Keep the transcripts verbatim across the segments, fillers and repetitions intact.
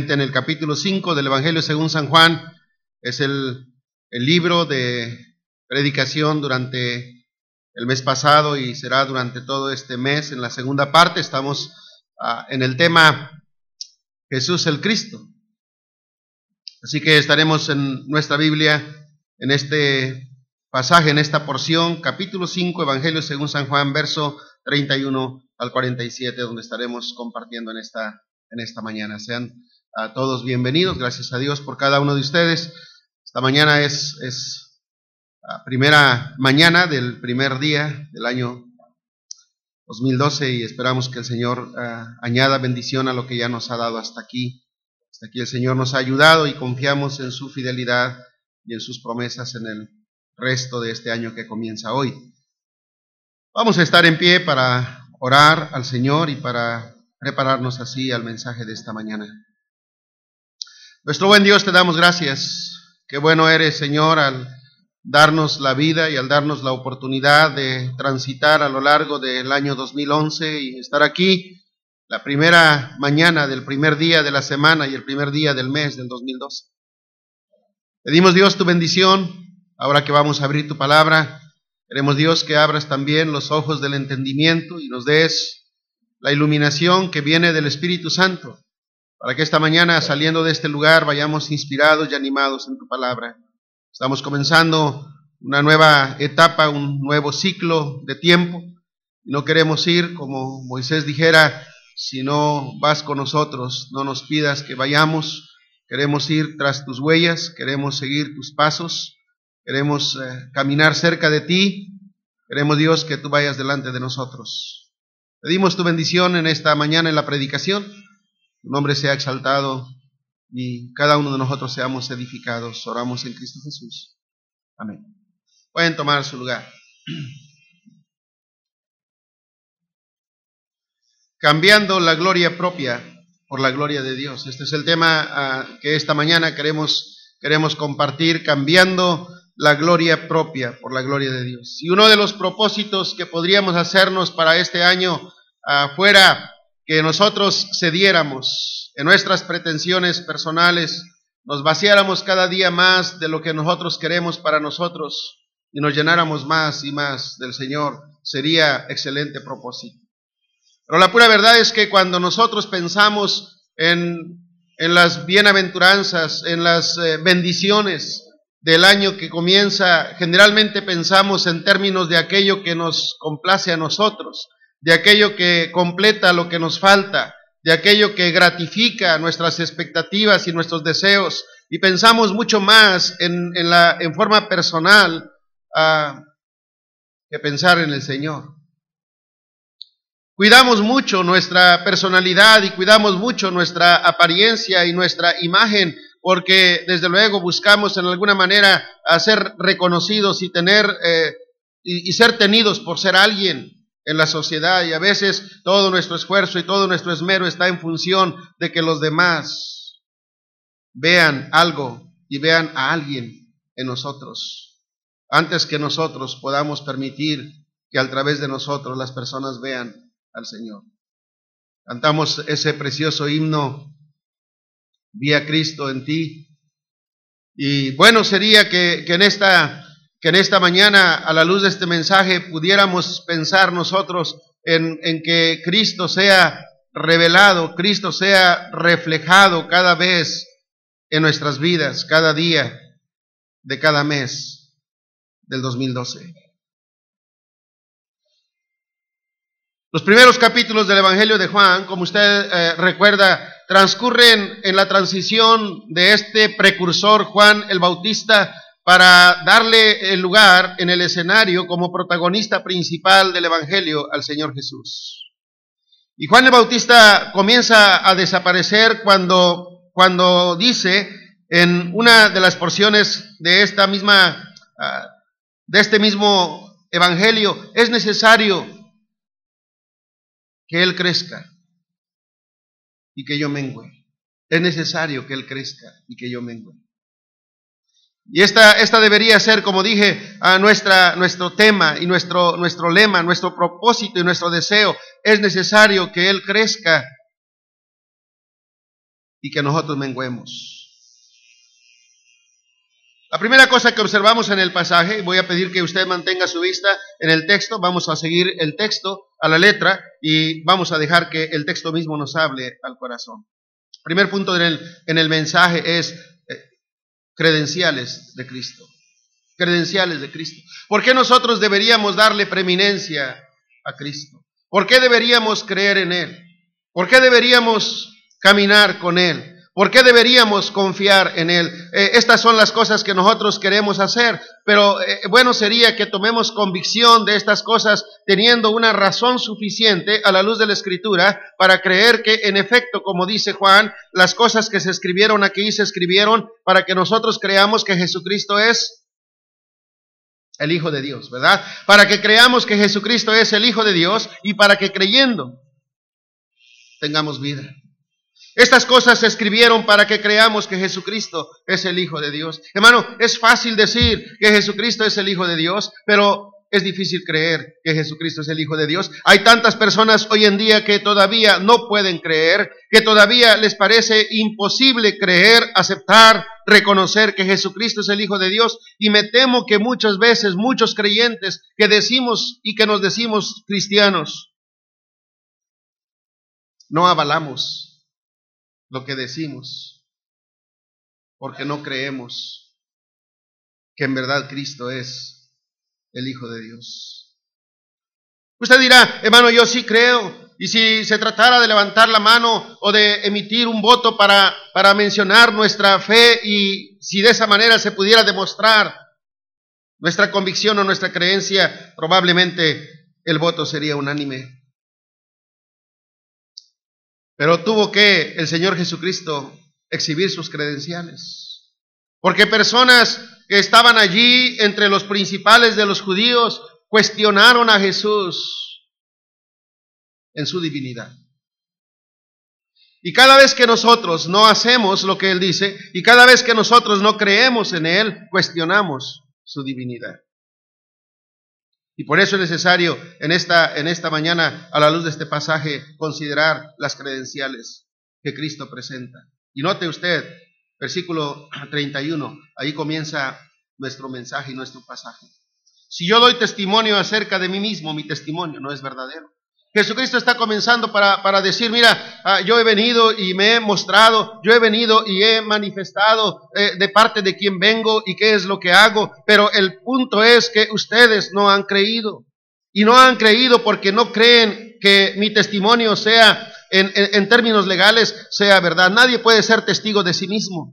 precisamente en el capítulo cinco del Evangelio según San Juan. Es el, el libro de predicación durante el mes pasado y será durante todo este mes. En la segunda parte estamos uh, en el tema Jesús el Cristo. Así que estaremos en nuestra Biblia en este pasaje, en esta porción, capítulo cinco, Evangelio según San Juan, verso treinta y uno al cuarenta y siete, donde estaremos compartiendo en esta, en esta mañana. Sean a todos bienvenidos, gracias a Dios por cada uno de ustedes. Esta mañana es, es la primera mañana del primer día del año dos mil doce y esperamos que el Señor uh, añada bendición a lo que ya nos ha dado hasta aquí. Hasta aquí el Señor nos ha ayudado y confiamos en su fidelidad y en sus promesas en el resto de este año que comienza hoy. Vamos a estar en pie para orar al Señor y para prepararnos así al mensaje de esta mañana. Nuestro buen Dios, te damos gracias. Qué bueno eres, Señor, al darnos la vida y al darnos la oportunidad de transitar a lo largo del año dos mil once y estar aquí la primera mañana del primer día de la semana y el primer día del mes del dos mil doce. Pedimos, Dios, tu bendición ahora que vamos a abrir tu palabra. Queremos, Dios, que abras también los ojos del entendimiento y nos des la iluminación que viene del Espíritu Santo, para que esta mañana, saliendo de este lugar, vayamos inspirados y animados en tu palabra. Estamos comenzando una nueva etapa, un nuevo ciclo de tiempo, y no queremos ir, como Moisés dijera, si no vas con nosotros, no nos pidas que vayamos. Queremos ir tras tus huellas, queremos seguir tus pasos. Queremos eh, caminar cerca de ti. Queremos, Dios, que tú vayas delante de nosotros. Pedimos tu bendición en esta mañana en la predicación. Tu nombre sea exaltado y cada uno de nosotros seamos edificados. Oramos en Cristo Jesús. Amén. Pueden tomar su lugar. Cambiando la gloria propia por la gloria de Dios. Este es el tema uh, que esta mañana queremos, queremos compartir, cambiando la gloria propia por la gloria de Dios. Y uno de los propósitos que podríamos hacernos para este año uh, fuera que nosotros cediéramos en nuestras pretensiones personales, nos vaciáramos cada día más de lo que nosotros queremos para nosotros y nos llenáramos más y más del Señor, sería excelente propósito. Pero la pura verdad es que cuando nosotros pensamos en, en las bienaventuranzas, en las eh, bendiciones del año que comienza, generalmente pensamos en términos de aquello que nos complace a nosotros, de aquello que completa lo que nos falta, de aquello que gratifica nuestras expectativas y nuestros deseos, y pensamos mucho más en, en, la, en forma personal uh, que pensar en el Señor. Cuidamos mucho nuestra personalidad y cuidamos mucho nuestra apariencia y nuestra imagen, porque desde luego buscamos en alguna manera a ser reconocidos y tener eh, y, y ser tenidos por ser alguien en la sociedad, y a veces todo nuestro esfuerzo y todo nuestro esmero está en función de que los demás vean algo y vean a alguien en nosotros, antes que nosotros podamos permitir que a través de nosotros las personas vean al Señor. Cantamos ese precioso himno, Vi a Cristo en ti. Y bueno sería que, que, en esta, que en esta mañana, a la luz de este mensaje, pudiéramos pensar nosotros en, en que Cristo sea revelado, Cristo sea reflejado cada vez en nuestras vidas, cada día de cada mes del dos mil doce. Los primeros capítulos del Evangelio de Juan, como usted eh, recuerda, transcurren en la transición de este precursor Juan el Bautista para darle el lugar en el escenario como protagonista principal del Evangelio al Señor Jesús. Y Juan el Bautista comienza a desaparecer cuando, cuando dice en una de las porciones de esta misma, uh, de este mismo Evangelio, es necesario que Él crezca y que yo mengüe. Es necesario que Él crezca y que yo mengüe. Y esta, esta debería ser, como dije, a nuestra, nuestro tema y nuestro, nuestro lema, nuestro propósito y nuestro deseo. Es necesario que Él crezca y que nosotros menguemos. La primera cosa que observamos en el pasaje, voy a pedir que usted mantenga su vista en el texto, vamos a seguir el texto a la letra y vamos a dejar que el texto mismo nos hable al corazón. Primer punto en el, en el mensaje es eh, credenciales de Cristo. Credenciales de Cristo. ¿Por qué nosotros deberíamos darle preeminencia a Cristo? ¿Por qué deberíamos creer en Él? ¿Por qué deberíamos caminar con Él? ¿Por qué deberíamos confiar en Él? Eh, estas son las cosas que nosotros queremos hacer, pero eh, bueno sería que tomemos convicción de estas cosas teniendo una razón suficiente a la luz de la Escritura para creer que en efecto, como dice Juan, las cosas que se escribieron aquí se escribieron para que nosotros creamos que Jesucristo es el Hijo de Dios, ¿verdad? Para que creamos que Jesucristo es el Hijo de Dios y para que creyendo tengamos vida. Estas cosas se escribieron para que creamos que Jesucristo es el Hijo de Dios. Hermano, es fácil decir que Jesucristo es el Hijo de Dios, pero es difícil creer que Jesucristo es el Hijo de Dios. Hay tantas personas hoy en día que todavía no pueden creer, que todavía les parece imposible creer, aceptar, reconocer que Jesucristo es el Hijo de Dios. Y me temo que muchas veces muchos creyentes que decimos y que nos decimos cristianos, no avalamos lo que decimos, porque no creemos que en verdad Cristo es el Hijo de Dios. Usted dirá, hermano, yo sí creo, y si se tratara de levantar la mano o de emitir un voto para, para mencionar nuestra fe, y si de esa manera se pudiera demostrar nuestra convicción o nuestra creencia, probablemente el voto sería unánime. Pero tuvo que el Señor Jesucristo exhibir sus credenciales. Porque personas que estaban allí entre los principales de los judíos cuestionaron a Jesús en su divinidad. Y cada vez que nosotros no hacemos lo que Él dice, y cada vez que nosotros no creemos en Él, cuestionamos su divinidad. Y por eso es necesario en esta, en esta mañana, a la luz de este pasaje, considerar las credenciales que Cristo presenta. Y note usted, versículo treinta y uno, ahí comienza nuestro mensaje y nuestro pasaje. Si yo doy testimonio acerca de mí mismo, mi testimonio no es verdadero. Jesucristo está comenzando para, para decir, mira, uh, yo he venido y me he mostrado, yo he venido y he manifestado eh, de parte de quién vengo y qué es lo que hago, pero el punto es que ustedes no han creído. Y no han creído porque no creen que mi testimonio sea, en, en, en términos legales, sea verdad. Nadie puede ser testigo de sí mismo.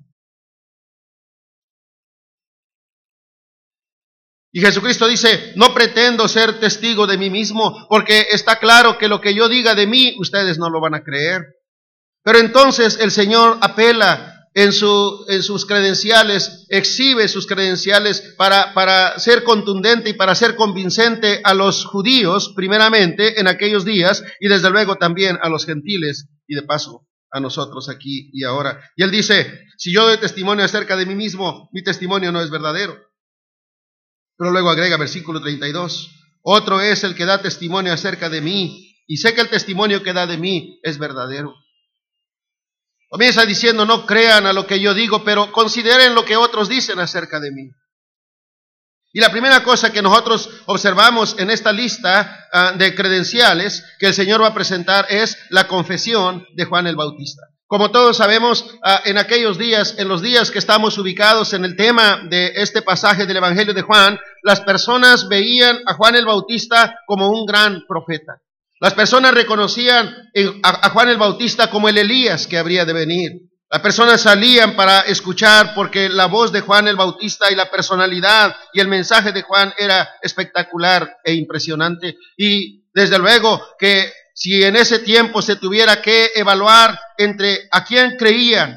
Y Jesucristo dice, no pretendo ser testigo de mí mismo, porque está claro que lo que yo diga de mí, ustedes no lo van a creer. Pero entonces el Señor apela en, su, en sus credenciales, exhibe sus credenciales para, para ser contundente y para ser convincente a los judíos, primeramente en aquellos días, y desde luego también a los gentiles, y de paso a nosotros aquí y ahora. Y Él dice, si yo doy testimonio acerca de mí mismo, mi testimonio no es verdadero. Pero luego agrega versículo treinta y dos, otro es el que da testimonio acerca de mí, y sé que el testimonio que da de mí es verdadero. Comienza diciendo, no crean a lo que yo digo, pero consideren lo que otros dicen acerca de mí. Y la primera cosa que nosotros observamos en esta lista uh, de credenciales que el Señor va a presentar es la confesión de Juan el Bautista. Como todos sabemos, en aquellos días, en los días que estamos ubicados en el tema de este pasaje del Evangelio de Juan, las personas veían a Juan el Bautista como un gran profeta. Las personas reconocían a Juan el Bautista como el Elías que habría de venir. Las personas salían para escuchar porque la voz de Juan el Bautista y la personalidad y el mensaje de Juan era espectacular e impresionante. Y desde luego que si en ese tiempo se tuviera que evaluar entre a quién creían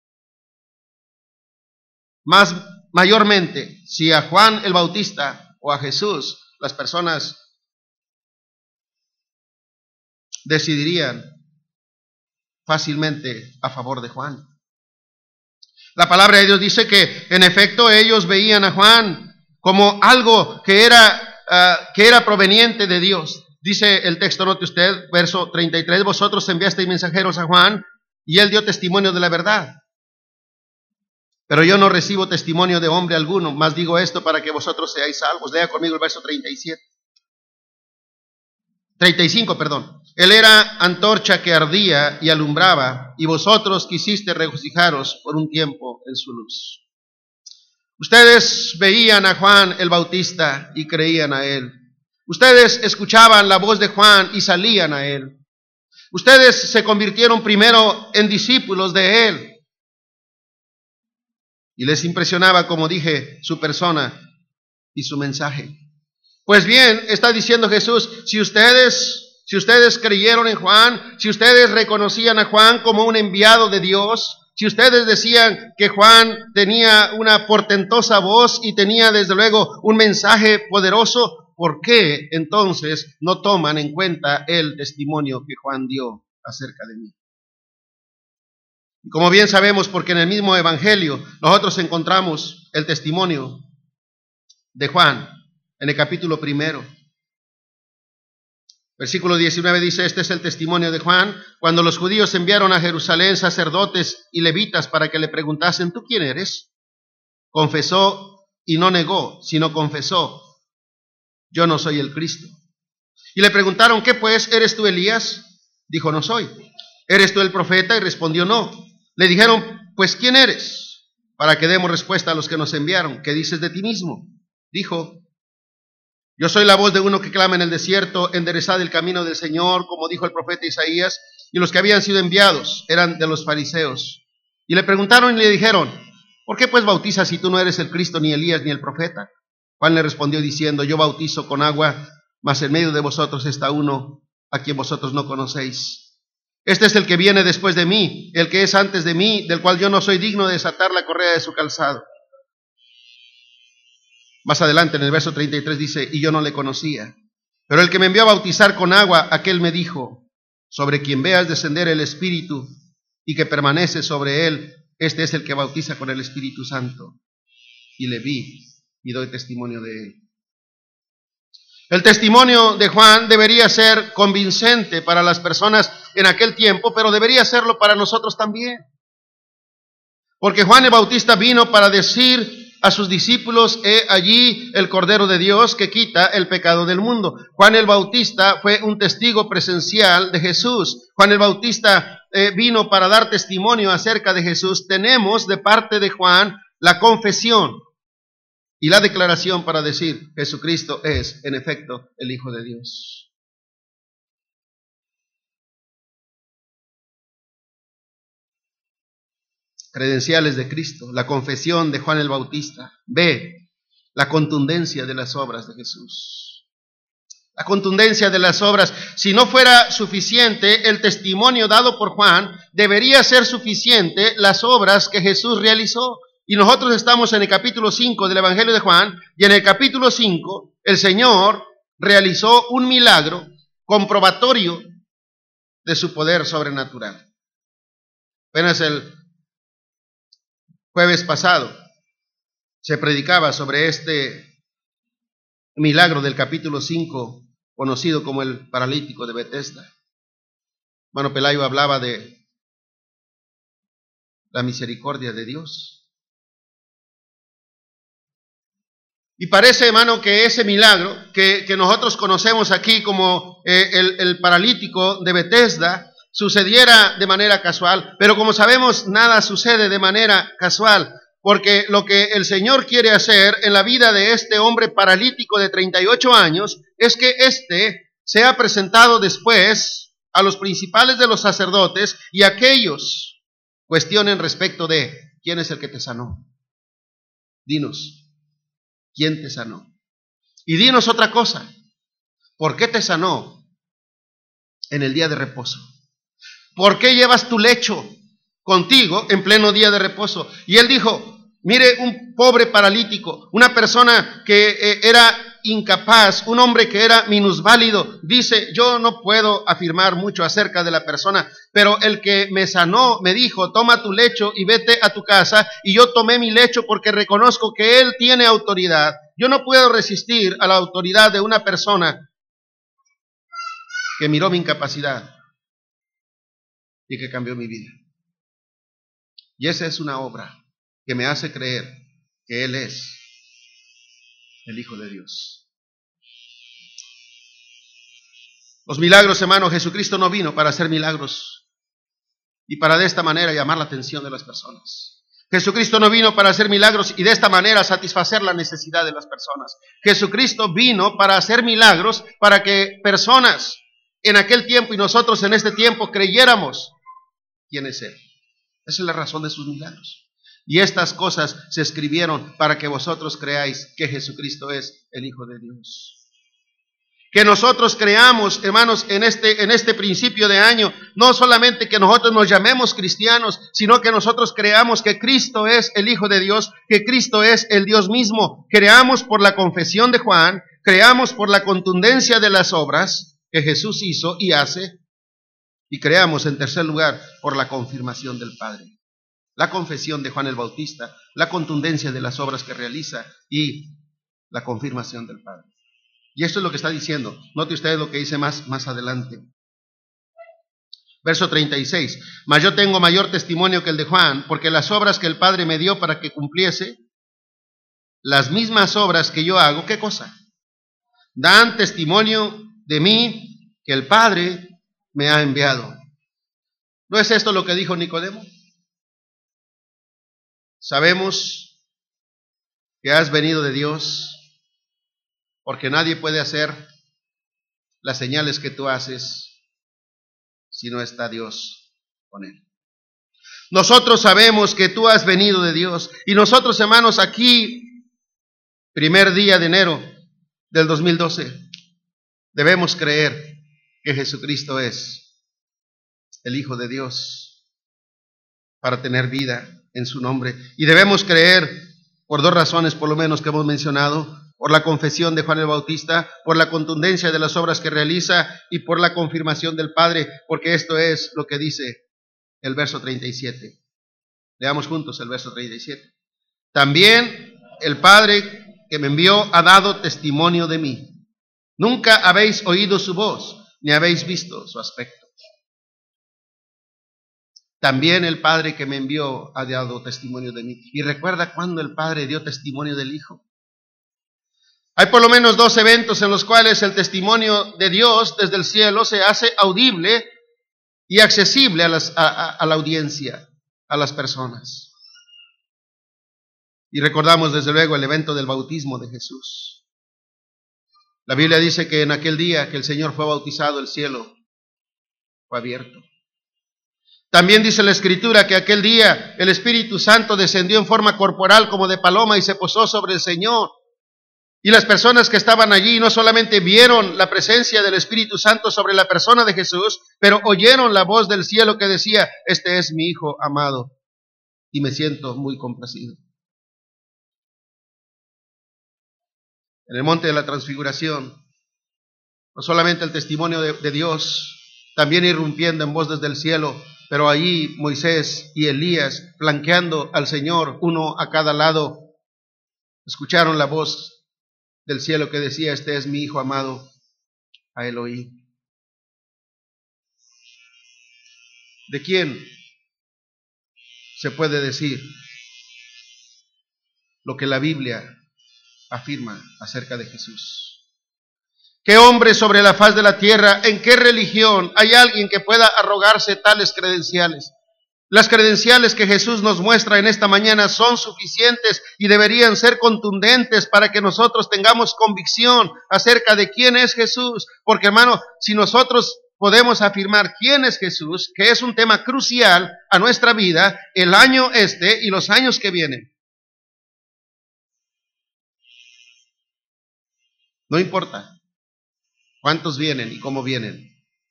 más mayormente, si a Juan el Bautista o a Jesús, las personas decidirían fácilmente a favor de Juan. La palabra de Dios dice que en efecto ellos veían a Juan como algo que era, uh, que era proveniente de Dios. Dice el texto, note usted, verso treinta y tres, vosotros enviasteis mensajeros a Juan, y él dio testimonio de la verdad. Pero yo no recibo testimonio de hombre alguno, más digo esto para que vosotros seáis salvos. Lea conmigo el verso treinta y siete. treinta y cinco, perdón. Él era antorcha que ardía y alumbraba, y vosotros quisiste regocijaros por un tiempo en su luz. Ustedes veían a Juan el Bautista y creían a él. Ustedes escuchaban la voz de Juan y salían a él. Ustedes se convirtieron primero en discípulos de él. Y les impresionaba, como dije, su persona y su mensaje. Pues bien, está diciendo Jesús, si ustedes, si ustedes creyeron en Juan, si ustedes reconocían a Juan como un enviado de Dios, si ustedes decían que Juan tenía una portentosa voz y tenía desde luego un mensaje poderoso, ¿por qué entonces no toman en cuenta el testimonio que Juan dio acerca de mí? Y como bien sabemos, porque en el mismo Evangelio nosotros encontramos el testimonio de Juan en el capítulo primero. Versículo diecinueve dice, este es el testimonio de Juan, cuando los judíos enviaron a Jerusalén sacerdotes y levitas para que le preguntasen, ¿tú quién eres? Confesó y no negó, sino confesó, yo no soy el Cristo. Y le preguntaron, ¿qué pues? ¿Eres tú Elías? Dijo, no soy. ¿Eres tú el profeta? Y respondió, no. Le dijeron, pues ¿quién eres? Para que demos respuesta a los que nos enviaron. ¿Qué dices de ti mismo? Dijo, yo soy la voz de uno que clama en el desierto, enderezad el camino del Señor, como dijo el profeta Isaías, y los que habían sido enviados eran de los fariseos. Y le preguntaron y le dijeron, ¿por qué pues bautizas si tú no eres el Cristo, ni Elías, ni el profeta? Juan le respondió diciendo, yo bautizo con agua, mas en medio de vosotros está uno a quien vosotros no conocéis. Este es el que viene después de mí, el que es antes de mí, del cual yo no soy digno de desatar la correa de su calzado. Más adelante en el verso treinta y tres dice, y yo no le conocía. Pero el que me envió a bautizar con agua, aquel me dijo, sobre quien veas descender el Espíritu y que permanece sobre él, este es el que bautiza con el Espíritu Santo. Y le vi y doy testimonio de él. El testimonio de Juan debería ser convincente para las personas en aquel tiempo, pero debería serlo para nosotros también. Porque Juan el Bautista vino para decir a sus discípulos, he allí el Cordero de Dios que quita el pecado del mundo. Juan el Bautista fue un testigo presencial de Jesús. Juan el Bautista eh, vino para dar testimonio acerca de Jesús. Tenemos de parte de Juan la confesión y la declaración para decir, Jesucristo es, en efecto, el Hijo de Dios. Credenciales de Cristo, la confesión de Juan el Bautista. B, la contundencia de las obras de Jesús. La contundencia de las obras. Si no fuera suficiente el testimonio dado por Juan, debería ser suficiente las obras que Jesús realizó. Y nosotros estamos en el capítulo cinco del Evangelio de Juan, y en el capítulo cinco el Señor realizó un milagro comprobatorio de su poder sobrenatural. Apenas el jueves pasado se predicaba sobre este milagro del capítulo cinco, conocido como el paralítico de Betesda. Hermano Pelayo hablaba de la misericordia de Dios. Y parece, hermano, que ese milagro que, que nosotros conocemos aquí como eh, el, el paralítico de Betesda sucediera de manera casual, pero como sabemos, nada sucede de manera casual, porque lo que el Señor quiere hacer en la vida de este hombre paralítico de treinta y ocho años es que éste sea presentado después a los principales de los sacerdotes y aquellos cuestionen respecto de quién es el que te sanó. Dinos, ¿quién te sanó? Y dinos otra cosa, ¿por qué te sanó en el día de reposo? ¿Por qué llevas tu lecho contigo en pleno día de reposo? Y él dijo, mire, un pobre paralítico, una persona que eh, era incapaz, un hombre que era minusválido, dice, yo no puedo afirmar mucho acerca de la persona, pero el que me sanó me dijo, toma tu lecho y vete a tu casa, y yo tomé mi lecho porque reconozco que él tiene autoridad. Yo no puedo resistir a la autoridad de una persona que miró mi incapacidad y que cambió mi vida. Y esa es una obra que me hace creer que Él es el Hijo de Dios. Los milagros, hermano, Jesucristo no vino para hacer milagros y para de esta manera llamar la atención de las personas. Jesucristo no vino para hacer milagros y de esta manera satisfacer la necesidad de las personas. Jesucristo vino para hacer milagros para que personas en aquel tiempo y nosotros en este tiempo creyéramos quién es Él. Esa es la razón de sus milagros. Y estas cosas se escribieron para que vosotros creáis que Jesucristo es el Hijo de Dios. Que nosotros creamos, hermanos, en este, en este principio de año, no solamente que nosotros nos llamemos cristianos, sino que nosotros creamos que Cristo es el Hijo de Dios, que Cristo es el Dios mismo. Creamos por la confesión de Juan, creamos por la contundencia de las obras que Jesús hizo y hace, y creamos en tercer lugar por la confirmación del Padre. La confesión de Juan el Bautista, la contundencia de las obras que realiza y la confirmación del Padre. Y esto es lo que está diciendo. Note ustedes lo que dice más, más adelante. Verso treinta y seis. Mas yo tengo mayor testimonio que el de Juan, porque las obras que el Padre me dio para que cumpliese, las mismas obras que yo hago, ¿qué cosa? Dan testimonio de mí que el Padre me ha enviado. ¿No es esto lo que dijo Nicodemo? Sabemos que has venido de Dios, porque nadie puede hacer las señales que tú haces si no está Dios con él. Nosotros sabemos que tú has venido de Dios. Y nosotros, hermanos, aquí, primer día de enero del dos mil doce, debemos creer que Jesucristo es el Hijo de Dios para tener vida en su nombre. Y debemos creer por dos razones, por lo menos, que hemos mencionado: por la confesión de Juan el Bautista, por la contundencia de las obras que realiza y por la confirmación del Padre, porque esto es lo que dice el verso treinta y siete. Leamos juntos el verso treinta y siete. También el Padre que me envió ha dado testimonio de mí. Nunca habéis oído su voz, ni habéis visto su aspecto. También el Padre que me envió ha dado testimonio de mí. ¿Y recuerda cuándo el Padre dio testimonio del Hijo? Hay por lo menos dos eventos en los cuales el testimonio de Dios desde el cielo se hace audible y accesible a, las, a, a, a la audiencia, a las personas. Y recordamos desde luego el evento del bautismo de Jesús. La Biblia dice que en aquel día que el Señor fue bautizado, el cielo fue abierto. También dice la Escritura que aquel día el Espíritu Santo descendió en forma corporal como de paloma y se posó sobre el Señor. Y las personas que estaban allí no solamente vieron la presencia del Espíritu Santo sobre la persona de Jesús, pero oyeron la voz del cielo que decía: este es mi Hijo amado y me siento muy complacido. En el monte de la Transfiguración, no solamente el testimonio de, de Dios, también irrumpiendo en voz desde el cielo, pero allí Moisés y Elías, flanqueando al Señor, uno a cada lado, escucharon la voz del cielo que decía: este es mi Hijo amado, a él oí. ¿De quién se puede decir lo que la Biblia afirma acerca de Jesús? ¿Qué hombre sobre la faz de la tierra, en qué religión hay alguien que pueda arrogarse tales credenciales? Las credenciales que Jesús nos muestra en esta mañana son suficientes y deberían ser contundentes para que nosotros tengamos convicción acerca de quién es Jesús. Porque, hermano, si nosotros podemos afirmar quién es Jesús, que es un tema crucial a nuestra vida, el año este y los años que vienen. No importa cuántos vienen y cómo vienen.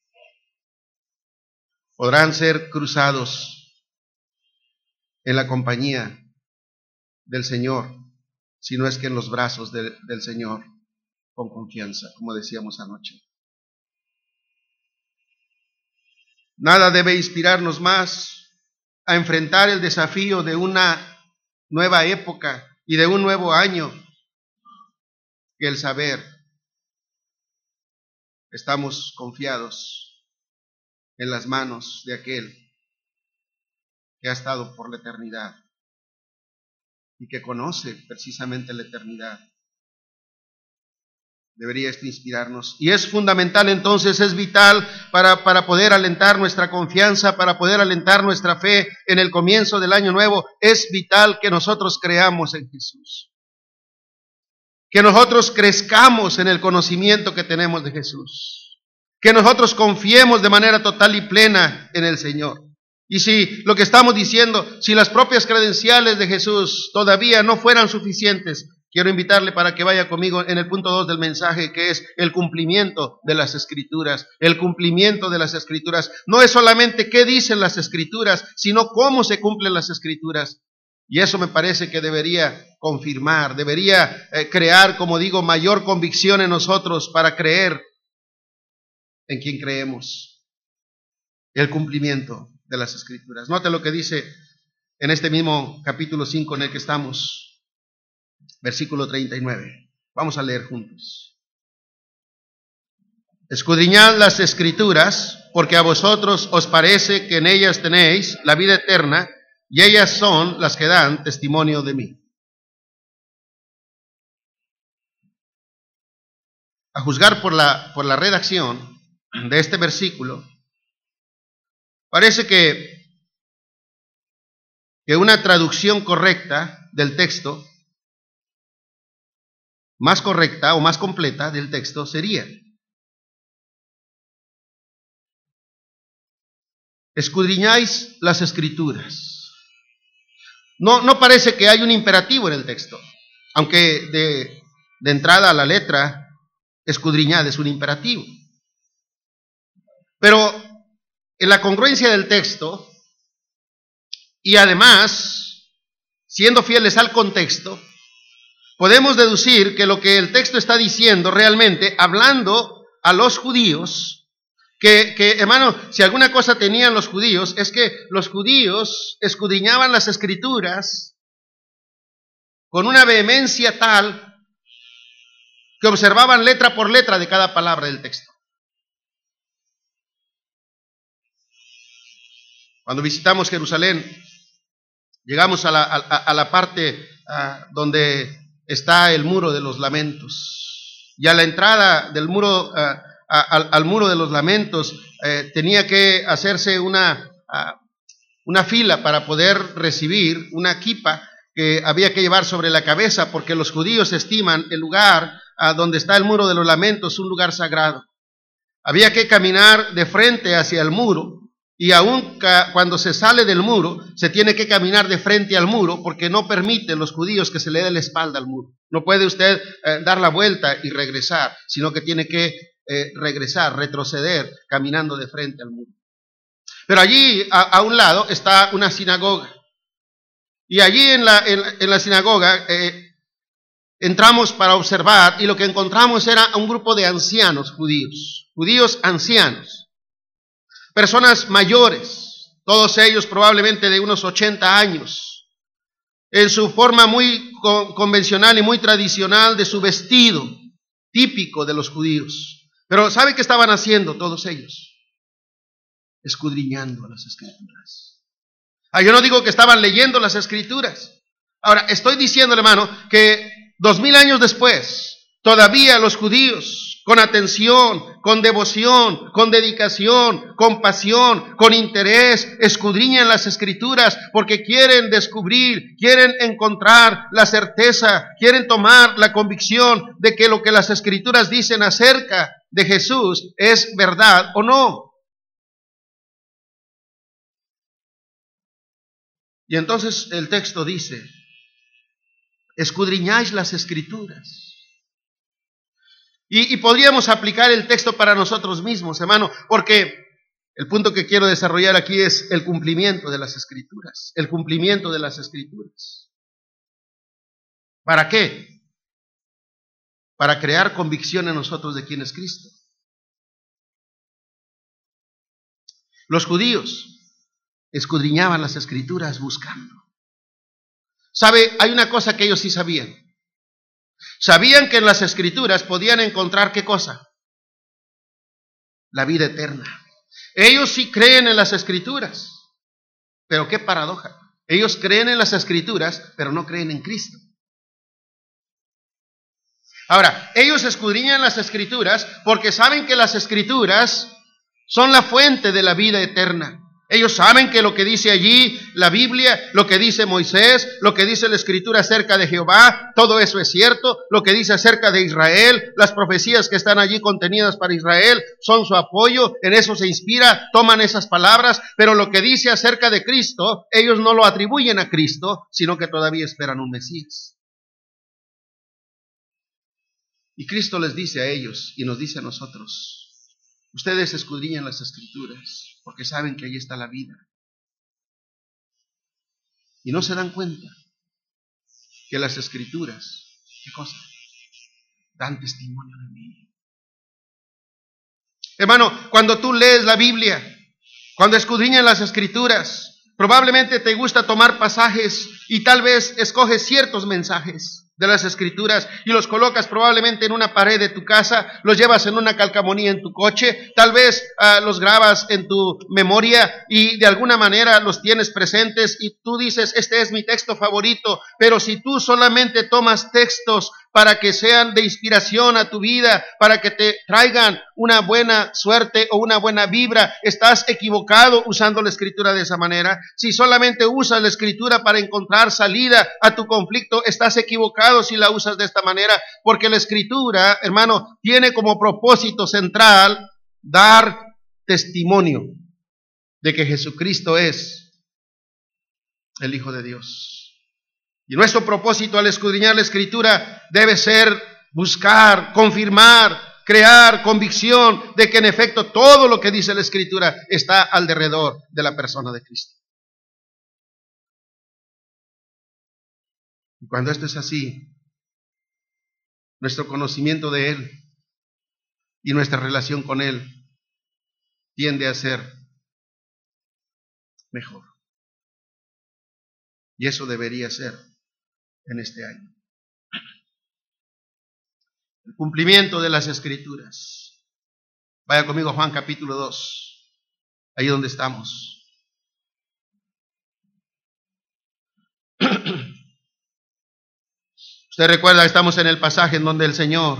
Podrán ser cruzados en la compañía del Señor, si no es que en los brazos de, del Señor, con confianza, como decíamos anoche. Nada debe inspirarnos más a enfrentar el desafío de una nueva época y de un nuevo año que el saber estamos confiados en las manos de aquel que ha estado por la eternidad y que conoce precisamente la eternidad. Debería esto inspirarnos. Y es fundamental entonces, es vital para, para poder alentar nuestra confianza, para poder alentar nuestra fe en el comienzo del año nuevo. Es vital que nosotros creamos en Jesús. Que nosotros crezcamos en el conocimiento que tenemos de Jesús. Que nosotros confiemos de manera total y plena en el Señor. Y si lo que estamos diciendo, si las propias credenciales de Jesús todavía no fueran suficientes, quiero invitarle para que vaya conmigo en el punto dos del mensaje, que es el cumplimiento de las Escrituras. El cumplimiento de las Escrituras. No es solamente qué dicen las Escrituras, sino cómo se cumplen las Escrituras. Y eso me parece que debería confirmar, debería eh, crear, como digo, mayor convicción en nosotros para creer en quien creemos. El cumplimiento de las Escrituras. Note lo que dice en este mismo capítulo cinco en el que estamos. Versículo treinta y nueve. Vamos a leer juntos. Escudriñad las Escrituras, porque a vosotros os parece que en ellas tenéis la vida eterna, y ellas son las que dan testimonio de mí. A juzgar por la, por la redacción de este versículo, parece que, que una traducción correcta del texto, más correcta o más completa del texto sería: escudriñáis las Escrituras. No, no parece que hay un imperativo en el texto, aunque de, de entrada a la letra, escudriñad es un imperativo. Pero en la congruencia del texto, y además, siendo fieles al contexto, podemos deducir que lo que el texto está diciendo realmente, hablando a los judíos, que, que hermano, si alguna cosa tenían los judíos, es que los judíos escudriñaban las Escrituras con una vehemencia tal que observaban letra por letra de cada palabra del texto. Cuando visitamos Jerusalén, llegamos a la, a, a la parte a, donde está el muro de los lamentos. Y a la entrada del muro, a, a, al, al muro de los lamentos, eh, tenía que hacerse una, a, una fila para poder recibir una kipa que había que llevar sobre la cabeza, porque los judíos estiman el lugar a donde está el muro de los lamentos un lugar sagrado. Había que caminar de frente hacia el muro. Y aún cuando se sale del muro, se tiene que caminar de frente al muro, porque no permiten los judíos que se le dé la espalda al muro. No puede usted eh, dar la vuelta y regresar, sino que tiene que eh, regresar, retroceder, caminando de frente al muro. Pero allí, a, a un lado, está una sinagoga. Y allí en la, en, en la sinagoga eh, entramos para observar, y lo que encontramos era un grupo de ancianos judíos, judíos ancianos. Personas mayores, todos ellos probablemente de unos ochenta años, en su forma muy convencional y muy tradicional de su vestido, típico de los judíos. Pero ¿sabe qué estaban haciendo todos ellos? Escudriñando las Escrituras. Ah, yo no digo que estaban leyendo las Escrituras. Ahora, estoy diciendo, hermano, que dos mil años después, todavía los judíos, con atención, con devoción, con dedicación, con pasión, con interés, escudriñan las Escrituras porque quieren descubrir, quieren encontrar la certeza, quieren tomar la convicción de que lo que las Escrituras dicen acerca de Jesús es verdad o no. Y entonces el texto dice: escudriñáis las Escrituras. Y, y podríamos aplicar el texto para nosotros mismos, hermano, porque el punto que quiero desarrollar aquí es el cumplimiento de las Escrituras. El cumplimiento de las Escrituras. ¿Para qué? Para crear convicción en nosotros de quién es Cristo. Los judíos escudriñaban las Escrituras buscando. ¿Sabe? Hay una cosa que ellos sí sabían. Sabían que en las Escrituras podían encontrar ¿qué cosa? La vida eterna. Ellos sí creen en las Escrituras. Pero qué paradoja. Ellos creen en las Escrituras, pero no creen en Cristo. Ahora, ellos escudriñan las Escrituras porque saben que las Escrituras son la fuente de la vida eterna. Ellos saben que lo que dice allí la Biblia, lo que dice Moisés, lo que dice la Escritura acerca de Jehová, todo eso es cierto. Lo que dice acerca de Israel, las profecías que están allí contenidas para Israel son su apoyo, en eso se inspira, toman esas palabras, pero lo que dice acerca de Cristo, ellos no lo atribuyen a Cristo, sino que todavía esperan un Mesías. Y Cristo les dice a ellos y nos dice a nosotros: ustedes escudriñan las Escrituras porque saben que ahí está la vida. Y no se dan cuenta que las Escrituras, ¿qué cosa? Dan testimonio de mí. Hermano, cuando tú lees la Biblia, cuando escudriñas las Escrituras, probablemente te gusta tomar pasajes y tal vez escoges ciertos mensajes de las Escrituras y los colocas probablemente en una pared de tu casa, los llevas en una calcamonía en tu coche, tal vez uh, los grabas en tu memoria y de alguna manera los tienes presentes y tú dices: este es mi texto favorito. Pero si tú solamente tomas textos para que sean de inspiración a tu vida, para que te traigan una buena suerte o una buena vibra, estás equivocado usando la Escritura de esa manera. Si solamente usas la Escritura para encontrar salida a tu conflicto, estás equivocado si la usas de esta manera, porque la Escritura, hermano, tiene como propósito central dar testimonio de que Jesucristo es el Hijo de Dios. Y nuestro propósito al escudriñar la Escritura debe ser buscar, confirmar, crear convicción de que en efecto todo lo que dice la Escritura está alrededor de la persona de Cristo. Y cuando esto es así, nuestro conocimiento de Él y nuestra relación con Él tiende a ser mejor. Y eso debería ser en este año. El cumplimiento de las Escrituras. Vaya conmigo a Juan capítulo dos, ahí donde estamos. Usted recuerda, estamos en el pasaje en donde el Señor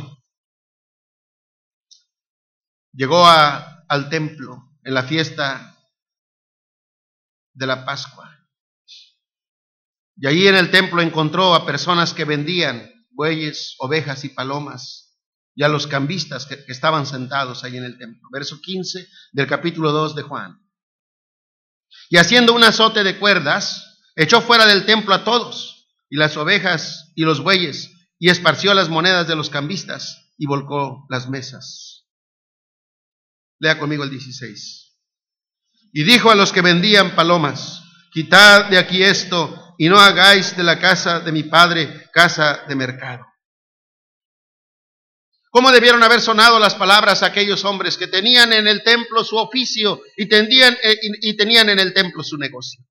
llegó a, al templo en la fiesta de la Pascua. Y allí en el templo encontró a personas que vendían bueyes, ovejas y palomas, y a los cambistas que, que estaban sentados ahí en el templo. Verso quince del capítulo dos de Juan. Y haciendo un azote de cuerdas, echó fuera del templo a todos, y las ovejas y los bueyes, y esparció las monedas de los cambistas, y volcó las mesas. Lea conmigo el dieciséis. Y dijo a los que vendían palomas: quitad de aquí esto, y no hagáis de la casa de mi padre casa de mercado. ¿Cómo debieron haber sonado las palabras a aquellos hombres que tenían en el templo su oficio y tenían, eh, y, y tenían en el templo su negocio?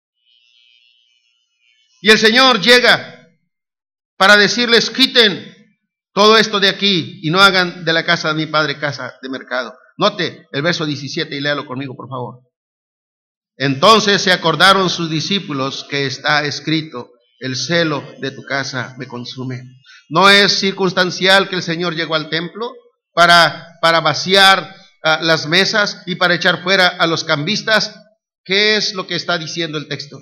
Y el Señor llega para decirles: quiten todo esto de aquí y no hagan de la casa de mi padre casa de mercado. Note el verso diecisiete y léalo conmigo, por favor. Entonces se acordaron sus discípulos que está escrito: el celo de tu casa me consume. ¿No es circunstancial que el Señor llegó al templo para, para vaciar uh, las mesas y para echar fuera a los cambistas? ¿Qué es lo que está diciendo el texto?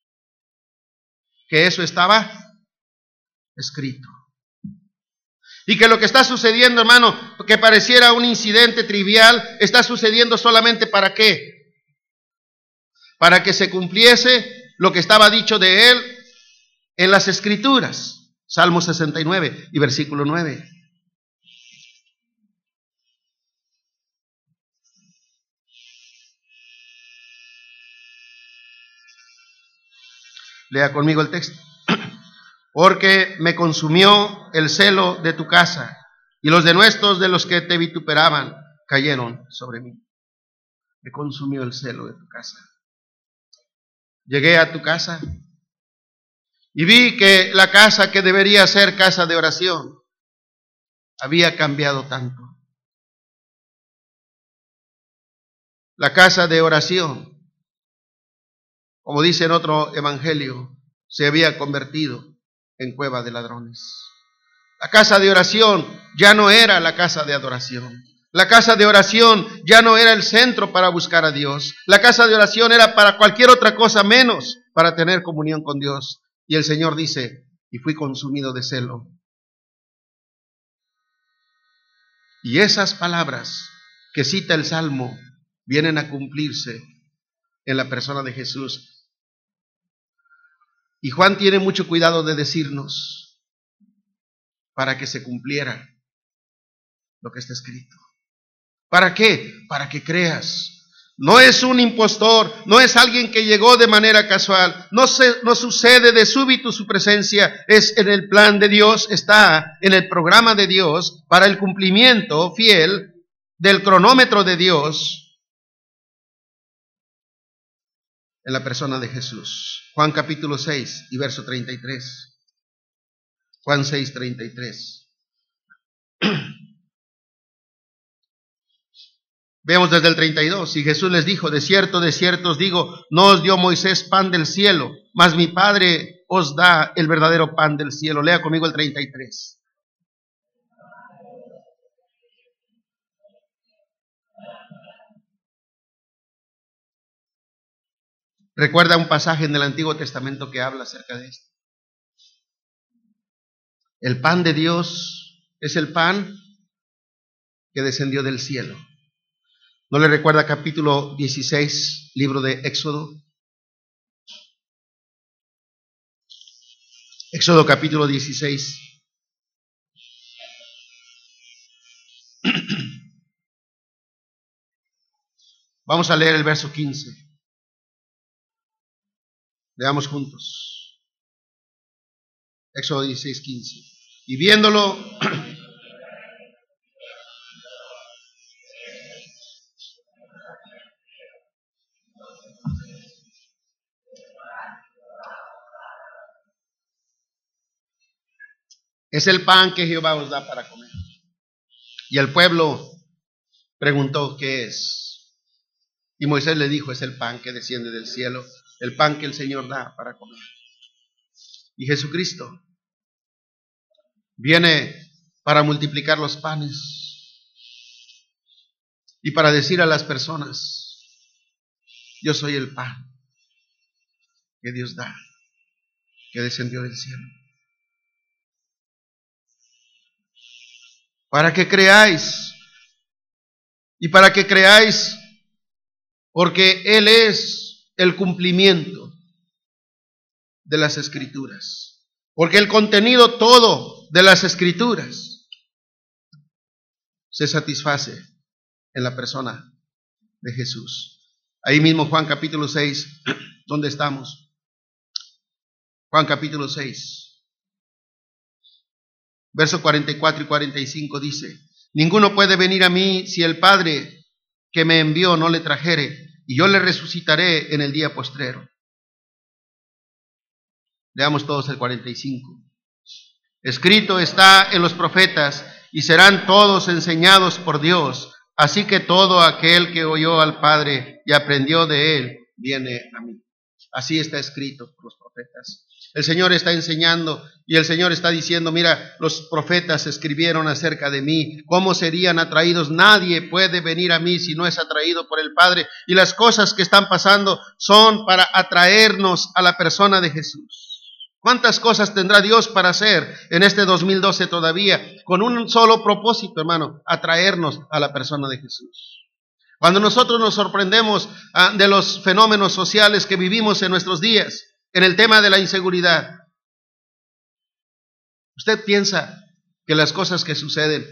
Que eso estaba escrito. Y que lo que está sucediendo, hermano, que pareciera un incidente trivial, está sucediendo solamente ¿para qué? Para que se cumpliese lo que estaba dicho de Él en las Escrituras. Salmo sesenta y nueve y versículo nueve. Lea conmigo el texto. Porque me consumió el celo de tu casa, y los denuestos de los que te vituperaban cayeron sobre mí. Me consumió el celo de tu casa. Llegué a tu casa y vi que la casa que debería ser casa de oración había cambiado tanto. La casa de oración como dice en otro evangelio, se había convertido en cueva de ladrones. La casa de oración ya no era la casa de adoración. La casa de oración ya no era el centro para buscar a Dios. La casa de oración era para cualquier otra cosa menos para tener comunión con Dios. Y el Señor dice, y fui consumido de celo. Y esas palabras que cita el Salmo vienen a cumplirse en la persona de Jesús. Y Juan tiene mucho cuidado de decirnos para que se cumpliera lo que está escrito. ¿Para qué? Para que creas. No es un impostor, no es alguien que llegó de manera casual, no, se, no sucede de súbito su presencia, es en el plan de Dios, está en el programa de Dios para el cumplimiento fiel del cronómetro de Dios en la persona de Jesús. Juan capítulo seis y verso treinta y tres. Juan seis, treinta y tres. Veamos desde el treinta y dos. Y Jesús les dijo, de cierto, de cierto os digo, no os dio Moisés pan del cielo, mas mi Padre os da el verdadero pan del cielo. Lea conmigo el treinta y tres. Recuerda un pasaje en el Antiguo Testamento que habla acerca de esto. El pan de Dios es el pan que descendió del cielo. ¿No le recuerda capítulo dieciséis, libro de Éxodo? Éxodo capítulo dieciséis. Vamos a leer el verso quince. Leamos juntos. Éxodo dieciséis, quince. Y viéndolo... Es el pan que Jehová os da para comer. Y el pueblo preguntó, ¿qué es? Y Moisés le dijo, es el pan que desciende del cielo, el pan que el Señor da para comer. Y Jesucristo viene para multiplicar los panes y para decir a las personas, yo soy el pan que Dios da, que descendió del cielo. Para que creáis, y para que creáis, porque Él es el cumplimiento de las Escrituras. Porque el contenido todo de las Escrituras se satisface en la persona de Jesús. Ahí mismo Juan capítulo seis, ¿dónde estamos? Juan capítulo seis. Verso cuarenta y cuatro y cuarenta y cinco dice, ninguno puede venir a mí si el Padre que me envió no le trajere, y yo le resucitaré en el día postrero. Leamos todos el cuarenta y cinco. Escrito está en los profetas, y serán todos enseñados por Dios, así que todo aquel que oyó al Padre y aprendió de él, viene a mí. Así está escrito por los profetas. El Señor está enseñando y el Señor está diciendo, mira, los profetas escribieron acerca de mí, cómo serían atraídos. Nadie puede venir a mí si no es atraído por el Padre. Y las cosas que están pasando son para atraernos a la persona de Jesús. ¿Cuántas cosas tendrá Dios para hacer en este dos mil doce todavía? Con un solo propósito, hermano, atraernos a la persona de Jesús. Cuando nosotros nos sorprendemos ah, de los fenómenos sociales que vivimos en nuestros días, en el tema de la inseguridad, ¿usted piensa que las cosas que suceden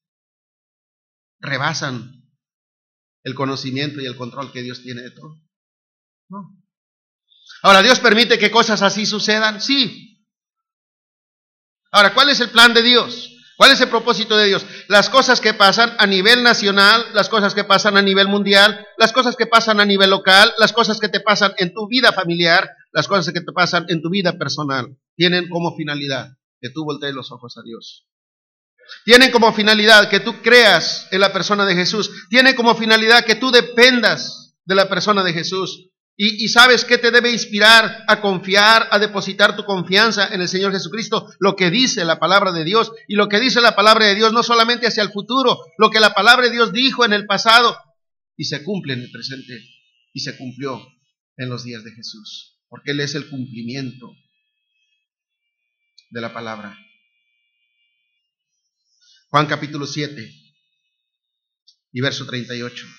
rebasan el conocimiento y el control que Dios tiene de todo? No. Ahora, ¿Dios permite que cosas así sucedan? Sí. Ahora, ¿cuál es el plan de Dios? ¿Cuál es el propósito de Dios? Las cosas que pasan a nivel nacional, las cosas que pasan a nivel mundial, las cosas que pasan a nivel local, las cosas que te pasan en tu vida familiar, las cosas que te pasan en tu vida personal, tienen como finalidad que tú voltees los ojos a Dios. Tienen como finalidad que tú creas en la persona de Jesús. Tienen como finalidad que tú dependas de la persona de Jesús. Y, y sabes qué te debe inspirar a confiar, a depositar tu confianza en el Señor Jesucristo, lo que dice la palabra de Dios. Y lo que dice la palabra de Dios no solamente hacia el futuro, lo que la palabra de Dios dijo en el pasado y se cumple en el presente y se cumplió en los días de Jesús, porque Él es el cumplimiento de la palabra. Juan capítulo siete y verso treinta y ocho.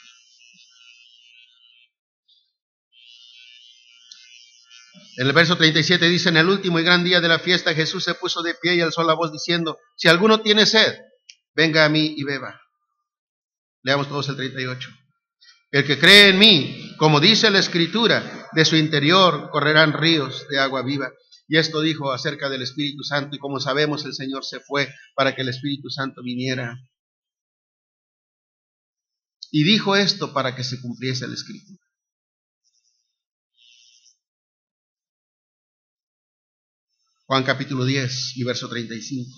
En el verso treinta y siete dice: en el último y gran día de la fiesta, Jesús se puso de pie y alzó la voz diciendo: si alguno tiene sed, venga a mí y beba. Leamos todos el treinta y ocho. El que cree en mí, como dice la Escritura, de su interior correrán ríos de agua viva. Y esto dijo acerca del Espíritu Santo, y como sabemos, el Señor se fue para que el Espíritu Santo viniera. Y dijo esto para que se cumpliese la Escritura. Juan capítulo diez y verso treinta y cinco.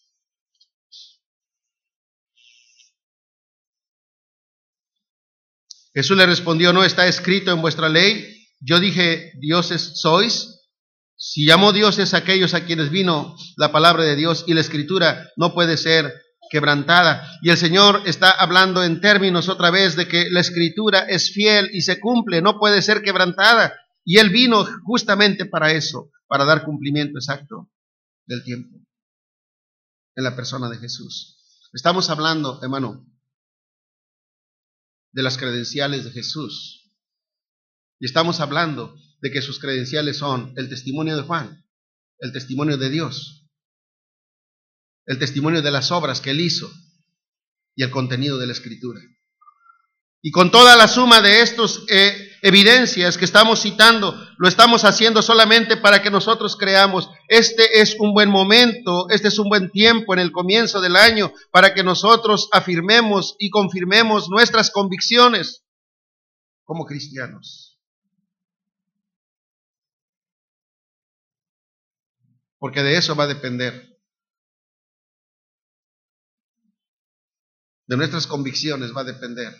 Jesús le respondió: ¿no está escrito en vuestra ley? Yo dije, dioses sois. Si llamó dioses a aquellos a quienes vino la palabra de Dios, y la Escritura no puede ser quebrantada. Y el Señor está hablando en términos otra vez de que la Escritura es fiel y se cumple, no puede ser quebrantada. Y Él vino justamente para eso, para dar cumplimiento exacto del tiempo en la persona de Jesús. Estamos hablando, hermano, de las credenciales de Jesús. Y estamos hablando de que sus credenciales son el testimonio de Juan, el testimonio de Dios, el testimonio de las obras que Él hizo y el contenido de la Escritura. Y con toda la suma de estas eh, evidencias que estamos citando, lo estamos haciendo solamente para que nosotros creamos. Este es un buen momento, este es un buen tiempo en el comienzo del año para que nosotros afirmemos y confirmemos nuestras convicciones como cristianos. Porque de eso va a depender. De nuestras convicciones va a depender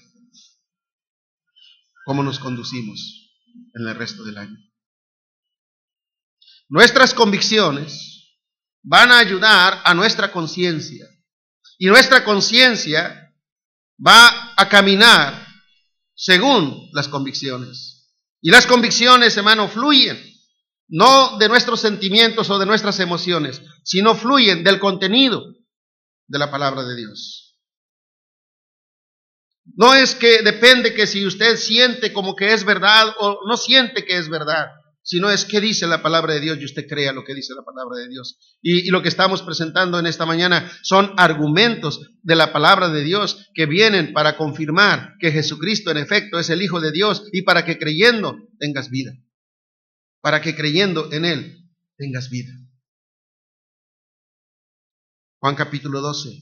cómo nos conducimos en el resto del año. Nuestras convicciones van a ayudar a nuestra conciencia. Y nuestra conciencia va a caminar según las convicciones. Y las convicciones, hermano, fluyen, no de nuestros sentimientos o de nuestras emociones, sino fluyen del contenido de la palabra de Dios. No es que depende que si usted siente como que es verdad o no siente que es verdad, sino es que dice la palabra de Dios y usted crea lo que dice la palabra de Dios. Y, y lo que estamos presentando en esta mañana son argumentos de la palabra de Dios que vienen para confirmar que Jesucristo en efecto es el Hijo de Dios y para que creyendo tengas vida. Para que creyendo en Él tengas vida. Juan capítulo doce.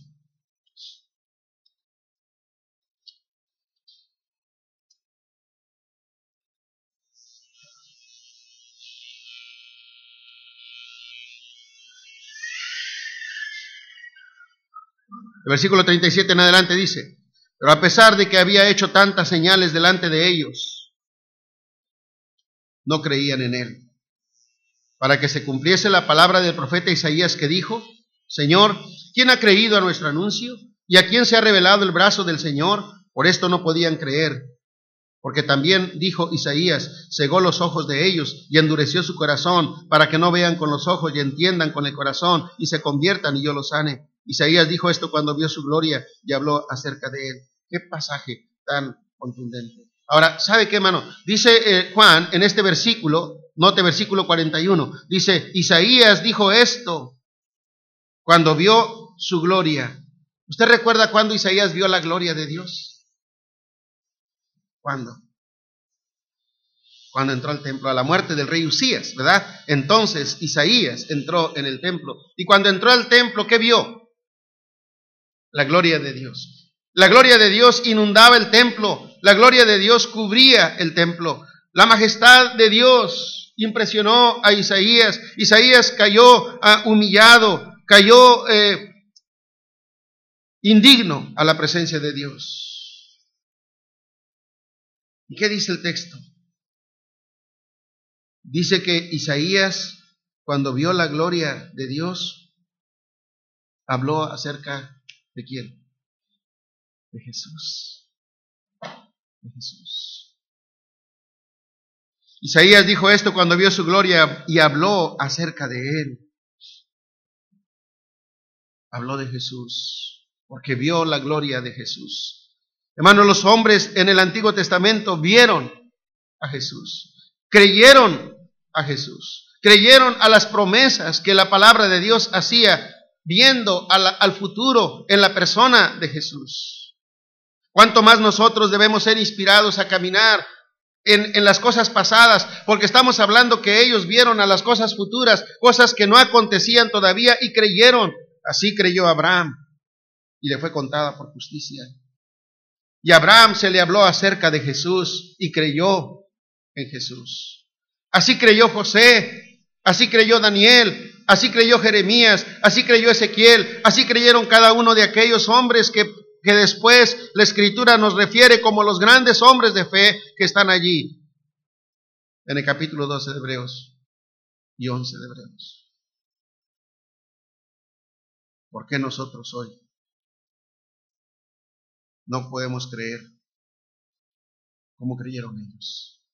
El versículo treinta y siete en adelante dice: pero a pesar de que había hecho tantas señales delante de ellos, no creían en Él. Para que se cumpliese la palabra del profeta Isaías que dijo: Señor, ¿quién ha creído a nuestro anuncio? ¿Y a quién se ha revelado el brazo del Señor? Por esto no podían creer. Porque también dijo Isaías: cegó los ojos de ellos y endureció su corazón, para que no vean con los ojos y entiendan con el corazón y se conviertan y yo los sane. Isaías dijo esto cuando vio su gloria y habló acerca de Él. Qué pasaje tan contundente. Ahora, ¿sabe qué, hermano? Dice eh, Juan en este versículo, note versículo cuarenta y uno, dice: Isaías dijo esto cuando vio su gloria. ¿Usted recuerda cuándo Isaías vio la gloria de Dios? ¿Cuándo? Cuando entró al templo, a la muerte del rey Usías, ¿verdad? Entonces Isaías entró en el templo. Y cuando entró al templo, ¿qué vio? La gloria de Dios. La gloria de Dios inundaba el templo. La gloria de Dios cubría el templo. La majestad de Dios impresionó a Isaías. Isaías cayó uh, humillado, cayó eh, indigno a la presencia de Dios. ¿Y qué dice el texto? Dice que Isaías, cuando vio la gloria de Dios, habló acerca de quién? De Jesús. De Jesús. Isaías dijo esto cuando vio su gloria y habló acerca de él. Habló de Jesús, porque vio la gloria de Jesús. Hermanos, los hombres en el Antiguo Testamento vieron a Jesús, creyeron a Jesús, creyeron a las promesas que la palabra de Dios hacía, viendo a la, al futuro en la persona de Jesús. ¿Cuánto más nosotros debemos ser inspirados a caminar en, en las cosas pasadas? Porque estamos hablando que ellos vieron a las cosas futuras, cosas que no acontecían todavía y creyeron. Así creyó Abraham y le fue contada por justicia. Y a Abraham se le habló acerca de Jesús y creyó en Jesús. Así creyó José, así creyó Daniel, así creyó Jeremías, así creyó Ezequiel, así creyeron cada uno de aquellos hombres que, que después la Escritura nos refiere como los grandes hombres de fe que están allí en el capítulo doce de Hebreos y once de Hebreos. ¿Por qué nosotros hoy no podemos creer como creyeron ellos?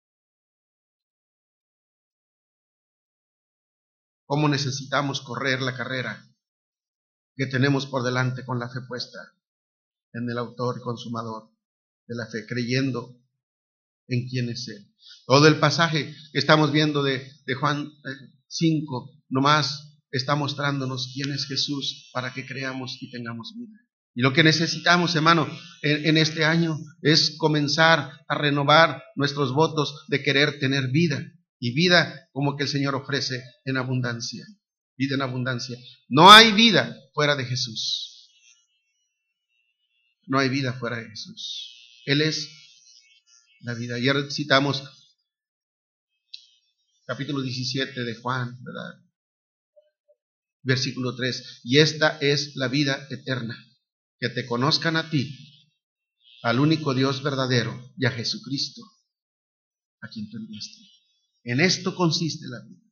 ¿Cómo necesitamos correr la carrera que tenemos por delante con la fe puesta en el autor y consumador de la fe, creyendo en quién es Él? Todo el pasaje que estamos viendo de, de Juan cinco, nomás está mostrándonos quién es Jesús para que creamos y tengamos vida. Y lo que necesitamos, hermano, en, en este año es comenzar a renovar nuestros votos de querer tener vida. Y vida como que el Señor ofrece en abundancia. Vida en abundancia. No hay vida fuera de Jesús. No hay vida fuera de Jesús. Él es la vida. Ayer citamos capítulo diecisiete de Juan, ¿verdad? Versículo tres. Y esta es la vida eterna, que te conozcan a ti, al único Dios verdadero, y a Jesucristo, a quien tú enviaste. En esto consiste la vida.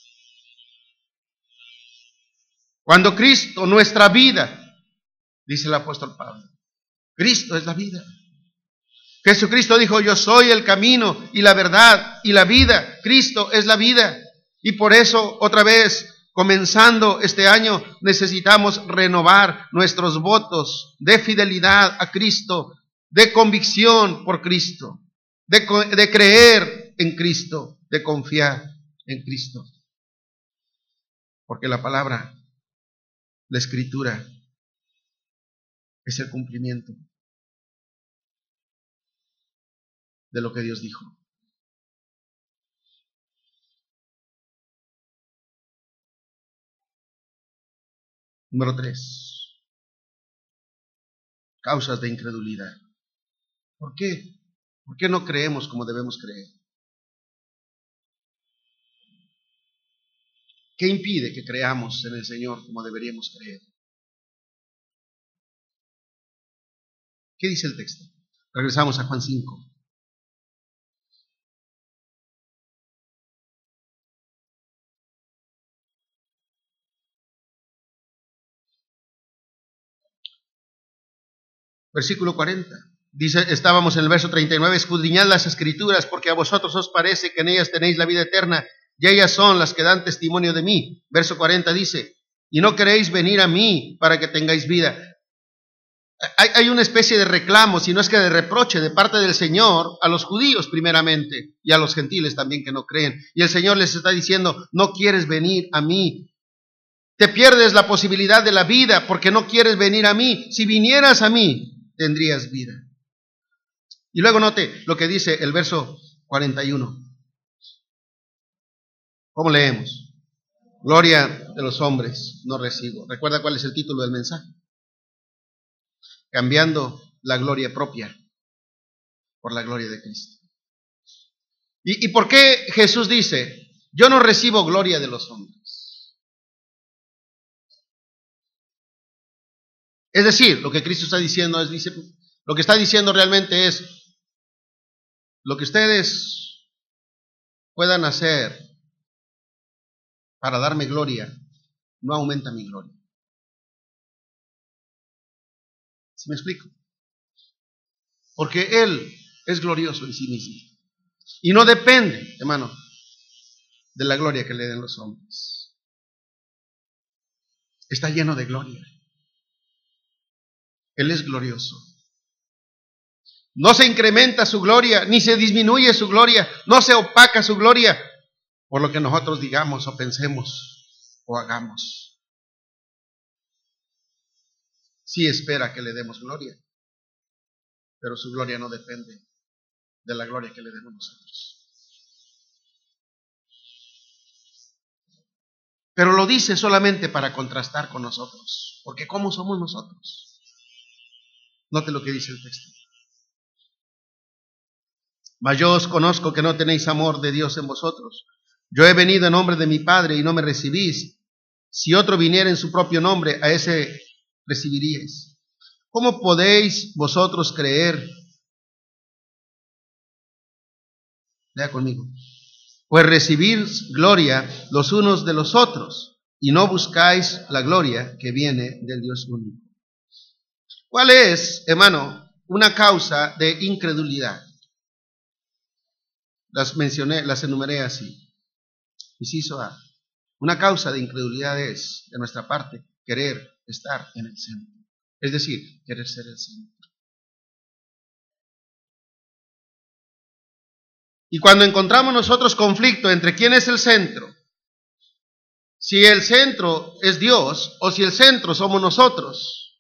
Cuando Cristo, nuestra vida, dice el apóstol Pablo, Cristo es la vida. Jesucristo dijo, yo soy el camino y la verdad y la vida. Cristo es la vida. Y por eso, otra vez, comenzando este año, necesitamos renovar nuestros votos de fidelidad a Cristo, de convicción por Cristo, de, de creer en Cristo, de confiar en Cristo. Porque la palabra, la Escritura, es el cumplimiento de lo que Dios dijo. Número tres. Causas de incredulidad. ¿Por qué? ¿Por qué no creemos como debemos creer? ¿Qué impide que creamos en el Señor como deberíamos creer? ¿Qué dice el texto? Regresamos a Juan cinco. Versículo cuarenta. Dice, estábamos en el verso treinta y nueve, escudriñad las Escrituras, porque a vosotros os parece que en ellas tenéis la vida eterna, y ellas son las que dan testimonio de mí. Verso cuarenta dice, y no queréis venir a mí para que tengáis vida. Hay, hay una especie de reclamo, si no es que de reproche de parte del Señor a los judíos primeramente, y a los gentiles también que no creen. Y el Señor les está diciendo, no quieres venir a mí. Te pierdes la posibilidad de la vida porque no quieres venir a mí. Si vinieras a mí, tendrías vida. Y luego note lo que dice el verso cuarenta y uno. ¿Cómo leemos? Gloria de los hombres no recibo. ¿Recuerda cuál es el título del mensaje? Cambiando la gloria propia por la gloria de Cristo. ¿Y, y por qué Jesús dice, yo no recibo gloria de los hombres? Es decir, lo que Cristo está diciendo es, dice, lo que está diciendo realmente es, lo que ustedes puedan hacer para darme gloria, no aumenta mi gloria. ¿Sí me explico? Porque Él es glorioso en sí mismo. Y no depende, hermano, de la gloria que le den los hombres. Está lleno de gloria. Él es glorioso. No se incrementa su gloria, ni se disminuye su gloria, no se opaca su gloria por lo que nosotros digamos o pensemos o hagamos. Sí espera que le demos gloria, pero su gloria no depende de la gloria que le demos nosotros. Pero lo dice solamente para contrastar con nosotros, porque ¿cómo somos nosotros? Note lo que dice el texto. Mas yo os conozco que no tenéis amor de Dios en vosotros. Yo he venido en nombre de mi Padre y no me recibís. Si otro viniera en su propio nombre, a ese recibiríais. ¿Cómo podéis vosotros creer? Lea conmigo. Pues recibís gloria los unos de los otros y no buscáis la gloria que viene del Dios único. ¿Cuál es, hermano, una causa de incredulidad? Las mencioné, las enumeré así. Inciso A. Una causa de incredulidad es, de nuestra parte, querer estar en el centro. Es decir, querer ser el centro. Y cuando encontramos nosotros conflicto entre quién es el centro, si el centro es Dios o si el centro somos nosotros,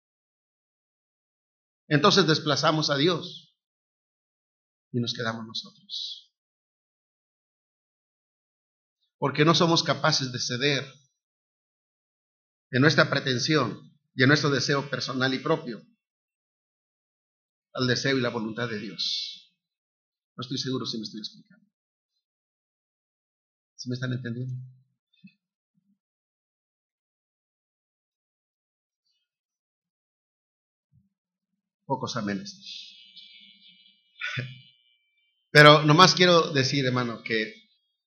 entonces desplazamos a Dios y nos quedamos nosotros. Porque no somos capaces de ceder en nuestra pretensión y en nuestro deseo personal y propio al deseo y la voluntad de Dios. No estoy seguro si me estoy explicando. ¿Sí me están entendiendo? Pocos amenes. Pero nomás quiero decir, hermano, que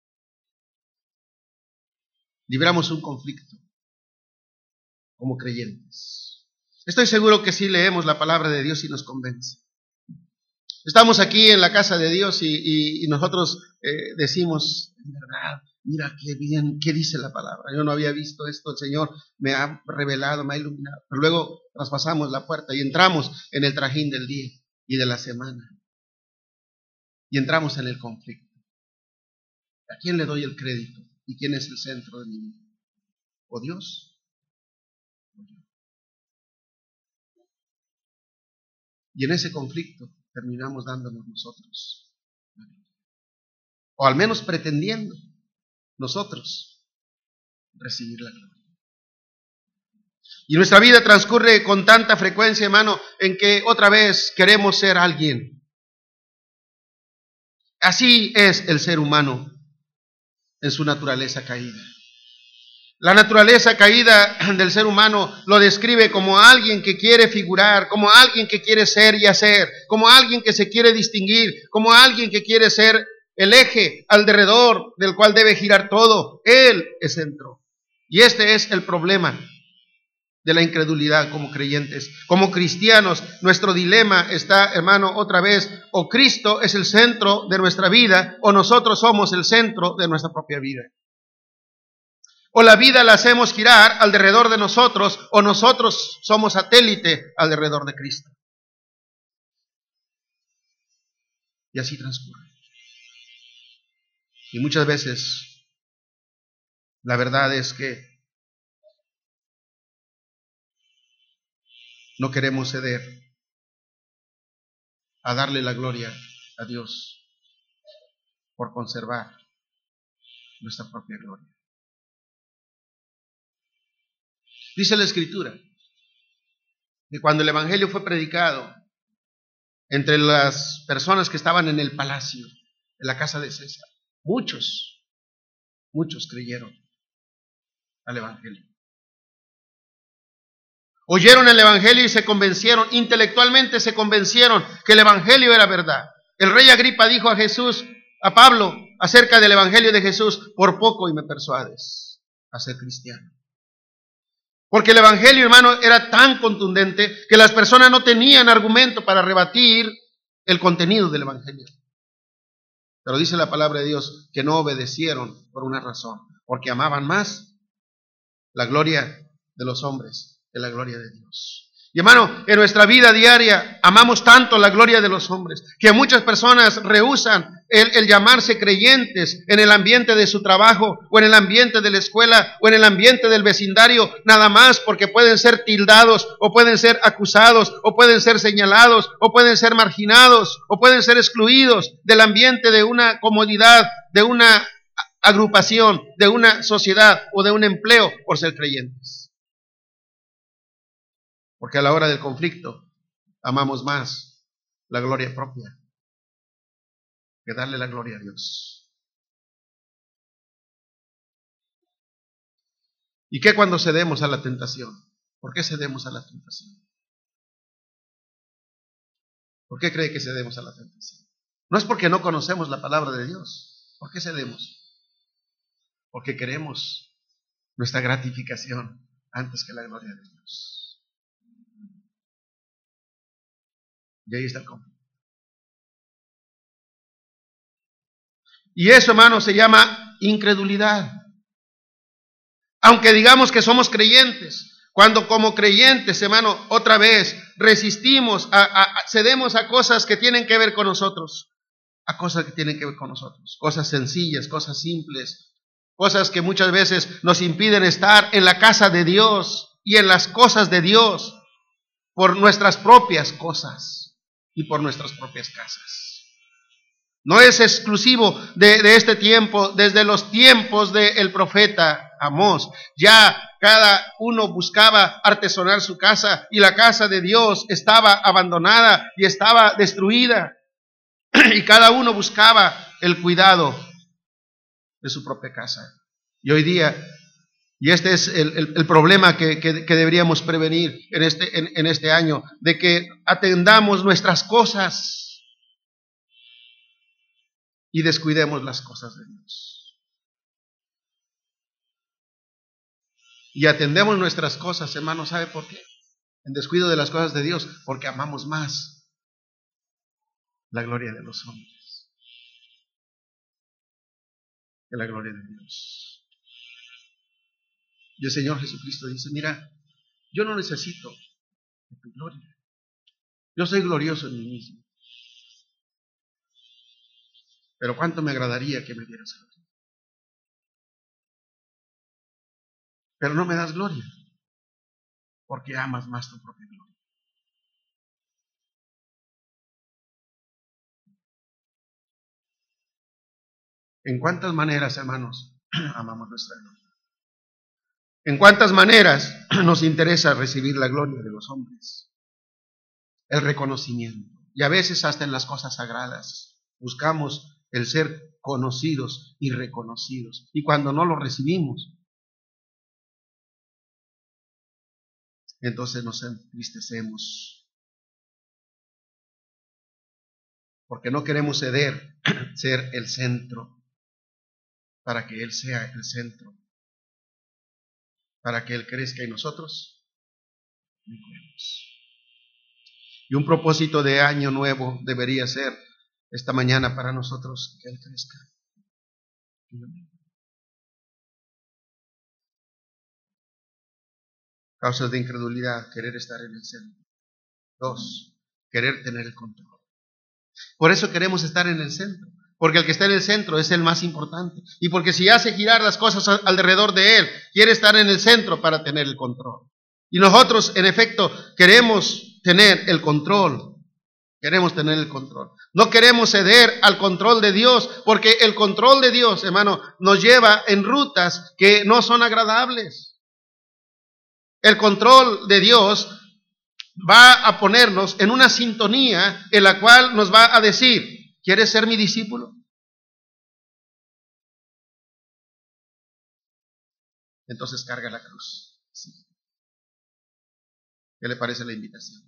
libramos un conflicto como creyentes. Estoy seguro que sí leemos la palabra de Dios y nos convence. Estamos aquí en la casa de Dios y, y, y nosotros eh, decimos, en verdad, mira qué bien, qué dice la palabra. Yo no había visto esto, el Señor me ha revelado, me ha iluminado. Pero luego traspasamos la puerta y entramos en el trajín del día y de la semana. Y entramos en el conflicto. ¿A quién le doy el crédito? ¿Y quién es el centro de mi vida? ¿O Dios? ¿O yo? Y en ese conflicto terminamos dándonos nosotros la gloria. O al menos pretendiendo nosotros recibir la gloria. Y nuestra vida transcurre con tanta frecuencia, hermano, en que otra vez queremos ser alguien. Así es el ser humano en su naturaleza caída. La naturaleza caída del ser humano lo describe como alguien que quiere figurar, como alguien que quiere ser y hacer, como alguien que se quiere distinguir, como alguien que quiere ser el eje alrededor del cual debe girar todo. Él es centro. Y este es el problema de la incredulidad como creyentes. Como cristianos, nuestro dilema está, hermano, otra vez, o Cristo es el centro de nuestra vida, o nosotros somos el centro de nuestra propia vida. O la vida la hacemos girar alrededor de nosotros, o nosotros somos satélite alrededor de Cristo. Y así transcurre. Y muchas veces, la verdad es que no queremos ceder a darle la gloria a Dios por conservar nuestra propia gloria. Dice la Escritura que cuando el Evangelio fue predicado entre las personas que estaban en el palacio, en la casa de César, muchos, muchos creyeron al Evangelio. Oyeron el Evangelio y se convencieron, intelectualmente se convencieron que el Evangelio era verdad. El rey Agripa dijo a Jesús, a Pablo, acerca del Evangelio de Jesús, por poco y me persuades a ser cristiano. Porque el Evangelio, hermano, era tan contundente que las personas no tenían argumento para rebatir el contenido del Evangelio. Pero dice la palabra de Dios que no obedecieron por una razón, porque amaban más la gloria de los hombres que la gloria de Dios. Y hermano, en nuestra vida diaria amamos tanto la gloria de los hombres que muchas personas rehúsan el, el llamarse creyentes en el ambiente de su trabajo o en el ambiente de la escuela o en el ambiente del vecindario, nada más porque pueden ser tildados o pueden ser acusados o pueden ser señalados o pueden ser marginados o pueden ser excluidos del ambiente de una comodidad, de una agrupación, de una sociedad o de un empleo por ser creyentes. Porque a la hora del conflicto amamos más la gloria propia que darle la gloria a Dios. ¿Y qué cuando cedemos a la tentación? ¿Por qué cedemos a la tentación? ¿Por qué cree que cedemos a la tentación? No es porque no conocemos la palabra de Dios. ¿Por qué cedemos? Porque queremos nuestra gratificación antes que la gloria de Dios. Y ahí está el conflicto. Y eso, hermano, se llama incredulidad. Aunque digamos que somos creyentes, cuando como creyentes, hermano, otra vez resistimos, a, a, a, cedemos a cosas que tienen que ver con nosotros, a cosas que tienen que ver con nosotros, cosas sencillas, cosas simples, cosas que muchas veces nos impiden estar en la casa de Dios y en las cosas de Dios por nuestras propias cosas y por nuestras propias casas. No es exclusivo de, de este tiempo, desde los tiempos del profeta Amós. Ya cada uno buscaba artesonar su casa y la casa de Dios estaba abandonada y estaba destruida. Y cada uno buscaba el cuidado de su propia casa. Y hoy día, y este es el, el, el problema que, que, que deberíamos prevenir en este, en, en este año, de que atendamos nuestras cosas y descuidemos las cosas de Dios. Y atendemos nuestras cosas, hermano, ¿sabe por qué? En descuido de las cosas de Dios, porque amamos más la gloria de los hombres que la gloria de Dios. Y el Señor Jesucristo dice, mira, yo no necesito de tu gloria. Yo soy glorioso en mí mismo. Pero cuánto me agradaría que me dieras gloria. Pero no me das gloria, porque amas más tu propia gloria. ¿En cuántas maneras, hermanos, amamos nuestra gloria? ¿En cuántas maneras nos interesa recibir la gloria de los hombres? El reconocimiento. Y a veces hasta en las cosas sagradas buscamos el ser conocidos y reconocidos. Y cuando no lo recibimos, entonces nos entristecemos. Porque no queremos ceder, ser el centro, para que Él sea el centro, para que Él crezca y nosotros menguemos. Y un propósito de año nuevo debería ser esta mañana para nosotros que Él crezca. Causas de incredulidad, querer estar en el centro. Dos, querer tener el control. Por eso queremos estar en el centro, porque el que está en el centro es el más importante. Y porque si hace girar las cosas alrededor de él, quiere estar en el centro para tener el control. Y nosotros, en efecto, queremos tener el control. Queremos tener el control. No queremos ceder al control de Dios, porque el control de Dios, hermano, nos lleva en rutas que no son agradables. El control de Dios va a ponernos en una sintonía en la cual nos va a decir, ¿quieres ser mi discípulo? Entonces carga la cruz. Sí. ¿Qué le parece la invitación?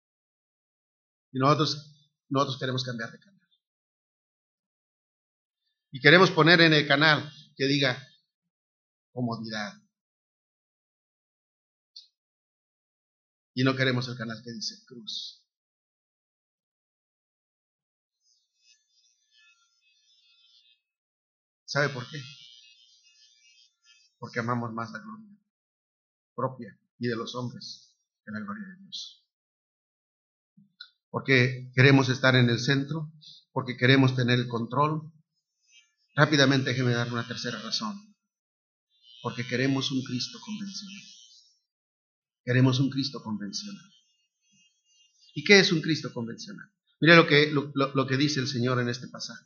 Y nosotros, nosotros queremos cambiar de camino. Y queremos poner en el canal que diga comodidad. Y no queremos el canal que dice cruz. ¿Sabe por qué? Porque amamos más la gloria propia y de los hombres que la gloria de Dios. Porque queremos estar en el centro, porque queremos tener el control. Rápidamente déjeme dar una tercera razón. Porque queremos un Cristo convencional. Queremos un Cristo convencional. ¿Y qué es un Cristo convencional? Mire lo que, lo, lo, lo que dice el Señor en este pasaje.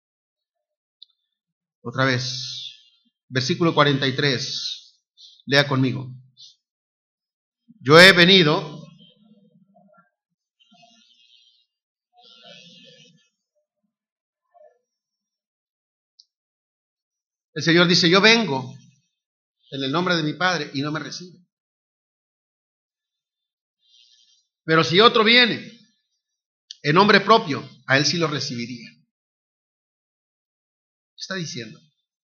Otra vez, versículo cuarenta y tres. Lea conmigo. Yo he venido El Señor dice, yo vengo en el nombre de mi Padre y no me recibe. Pero si otro viene en nombre propio, a él sí lo recibiría. ¿Qué está diciendo?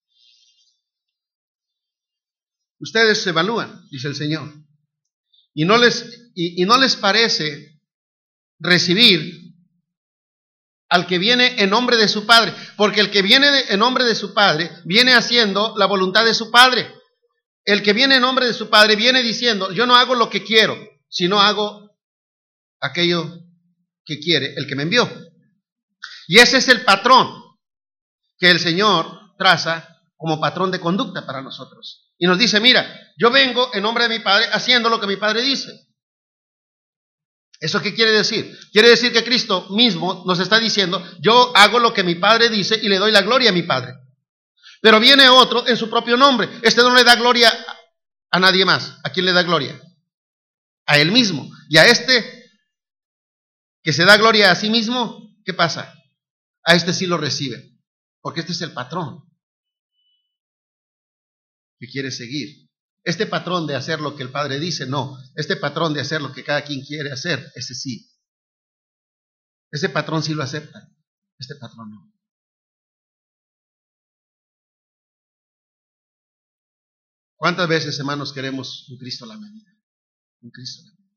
Ustedes se evalúan, dice el Señor, y no les, y, y no les parece recibir al que viene en nombre de su Padre, porque el que viene en nombre de su Padre viene haciendo la voluntad de su Padre. El que viene en nombre de su Padre viene diciendo, yo no hago lo que quiero, sino hago aquello que quiere el que me envió. Y ese es el patrón que el Señor traza como patrón de conducta para nosotros. Y nos dice, mira, yo vengo en nombre de mi Padre haciendo lo que mi Padre dice. ¿Eso qué quiere decir? Quiere decir que Cristo mismo nos está diciendo, yo hago lo que mi Padre dice y le doy la gloria a mi Padre. Pero viene otro en su propio nombre. Este no le da gloria a nadie más. ¿A quién le da gloria? A él mismo. Y a este que se da gloria a sí mismo, ¿qué pasa? A este sí lo recibe. Porque este es el patrón que quiere seguir. Este patrón de hacer lo que el Padre dice, no. Este patrón de hacer lo que cada quien quiere hacer, ese sí. Ese patrón sí lo acepta. Este patrón no. ¿Cuántas veces, hermanos, queremos un Cristo a la medida? Un Cristo a la medida.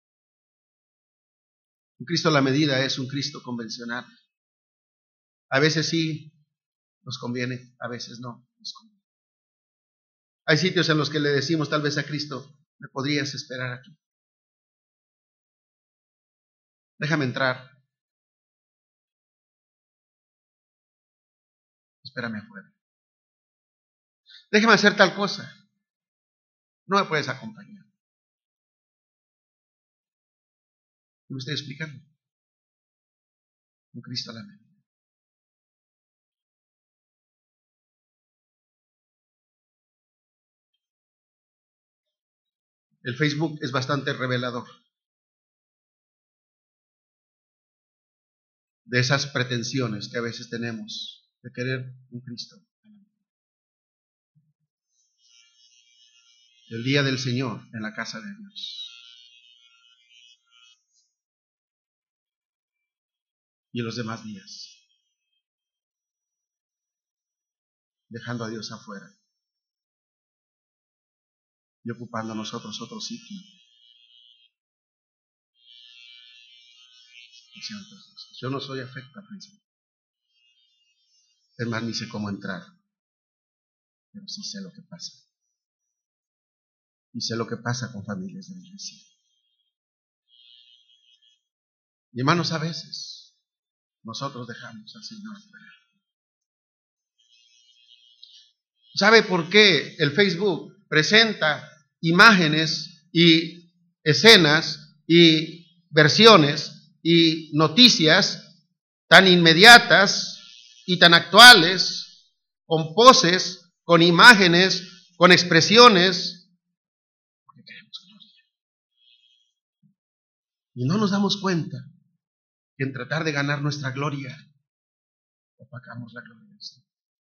Un Cristo a la medida es un Cristo convencional. A veces sí nos conviene, a veces no nos conviene. Hay sitios en los que le decimos tal vez a Cristo, me podrías esperar aquí. Déjame entrar. Espérame afuera. Déjame hacer tal cosa. No me puedes acompañar. ¿Me estoy explicando? Un Cristo a la medida. El Facebook es bastante revelador de esas pretensiones que a veces tenemos de querer un Cristo. El día del Señor en la casa de Dios. Y los demás días. Dejando a Dios afuera. Y ocupando nosotros otro sitio. Yo no soy afecto a Facebook. Es más, ni sé cómo entrar. Pero sí sé lo que pasa. Y sé lo que pasa con familias de la iglesia. Y hermanos, a veces nosotros dejamos al Señor fuera. ¿Sabe por qué el Facebook presenta imágenes y escenas y versiones y noticias tan inmediatas y tan actuales, con poses, con imágenes, con expresiones? Porque queremos gloria. Y no nos damos cuenta que en tratar de ganar nuestra gloria, opacamos la gloria del Señor.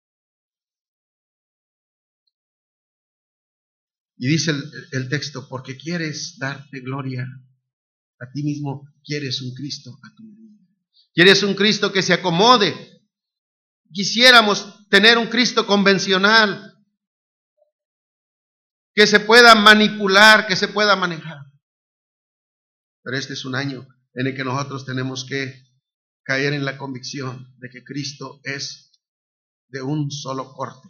Y dice el, el texto, porque quieres darte gloria a ti mismo, quieres un Cristo a tu medida. Quieres un Cristo que se acomode quisiéramos tener un Cristo convencional, que se pueda manipular, que se pueda manejar. Pero este es un año en el que nosotros tenemos que caer en la convicción de que Cristo es de un solo corte.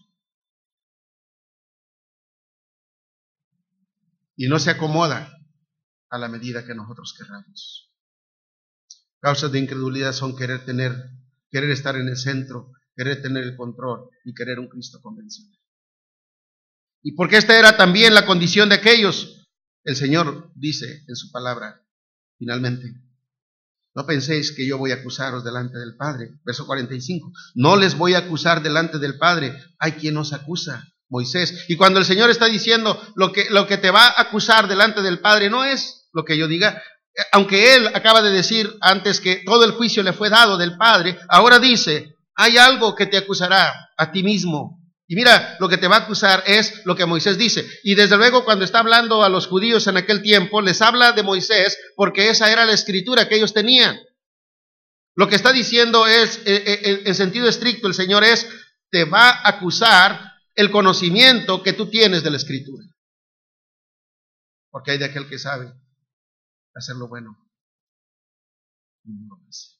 Y no se acomoda a la medida que nosotros querramos. Causas de incredulidad son querer tener, querer estar en el centro, querer tener el control y querer un Cristo convencional. Y porque esta era también la condición de aquellos, el Señor dice en su palabra, finalmente, no penséis que yo voy a acusaros delante del Padre. Verso cuarenta y cinco, no les voy a acusar delante del Padre, hay quien os acusa, Moisés. Y cuando el Señor está diciendo lo que, lo que te va a acusar delante del Padre no es lo que yo diga, aunque Él acaba de decir antes que todo el juicio le fue dado del Padre, ahora dice, hay algo que te acusará a ti mismo. Y mira, lo que te va a acusar es lo que Moisés dice. Y desde luego cuando está hablando a los judíos en aquel tiempo, les habla de Moisés porque esa era la escritura que ellos tenían. Lo que está diciendo es, en sentido estricto, el Señor es, te va a acusar el conocimiento que tú tienes de la escritura. Porque hay de aquel que sabe hacer lo bueno y no lo hace.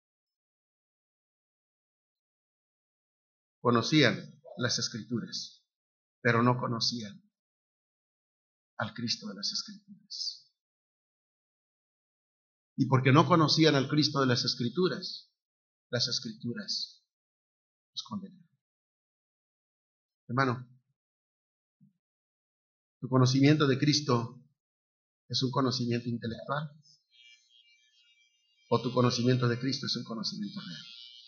Conocían las escrituras, pero no conocían al Cristo de las escrituras. Y porque no conocían al Cristo de las escrituras, las escrituras los condenaron. Hermano, tu conocimiento de Cristo es un conocimiento intelectual o tu conocimiento de Cristo es un conocimiento real.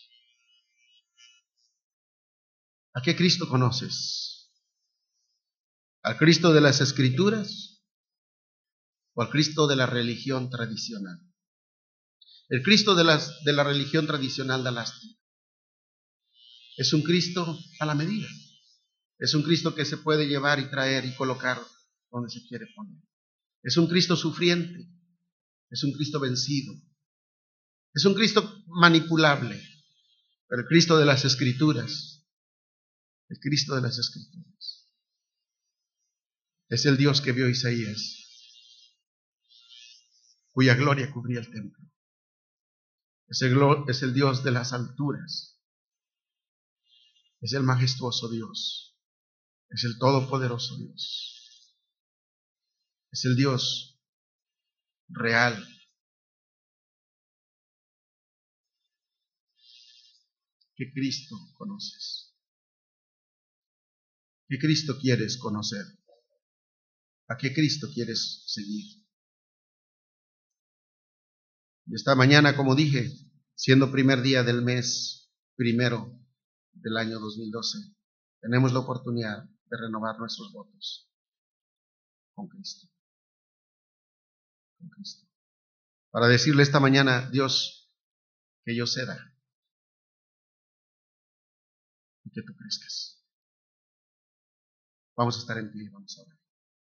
¿A qué Cristo conoces? ¿Al Cristo de las escrituras o al Cristo de la religión tradicional? El Cristo de, las, de la religión tradicional da lástima. Es un Cristo a la medida. Es un Cristo que se puede llevar y traer y colocar donde se quiere poner. Es un Cristo sufriente. Es un Cristo vencido. Es un Cristo manipulable. Pero el Cristo de las Escrituras, el Cristo de las Escrituras, es el Dios que vio Isaías, cuya gloria cubría el templo. Es el, es el Dios de las alturas. Es el majestuoso Dios. Es el todopoderoso Dios. Es el Dios real. ¿Qué Cristo conoces? ¿Qué Cristo quieres conocer? ¿A qué Cristo quieres seguir? Y esta mañana, como dije, siendo primer día del mes primero del año dos mil doce, tenemos la oportunidad de renovar nuestros votos con Cristo. Con Cristo. Para decirle esta mañana, Dios, que yo ceda y que tú crezcas. Vamos a estar en pie, vamos a orar.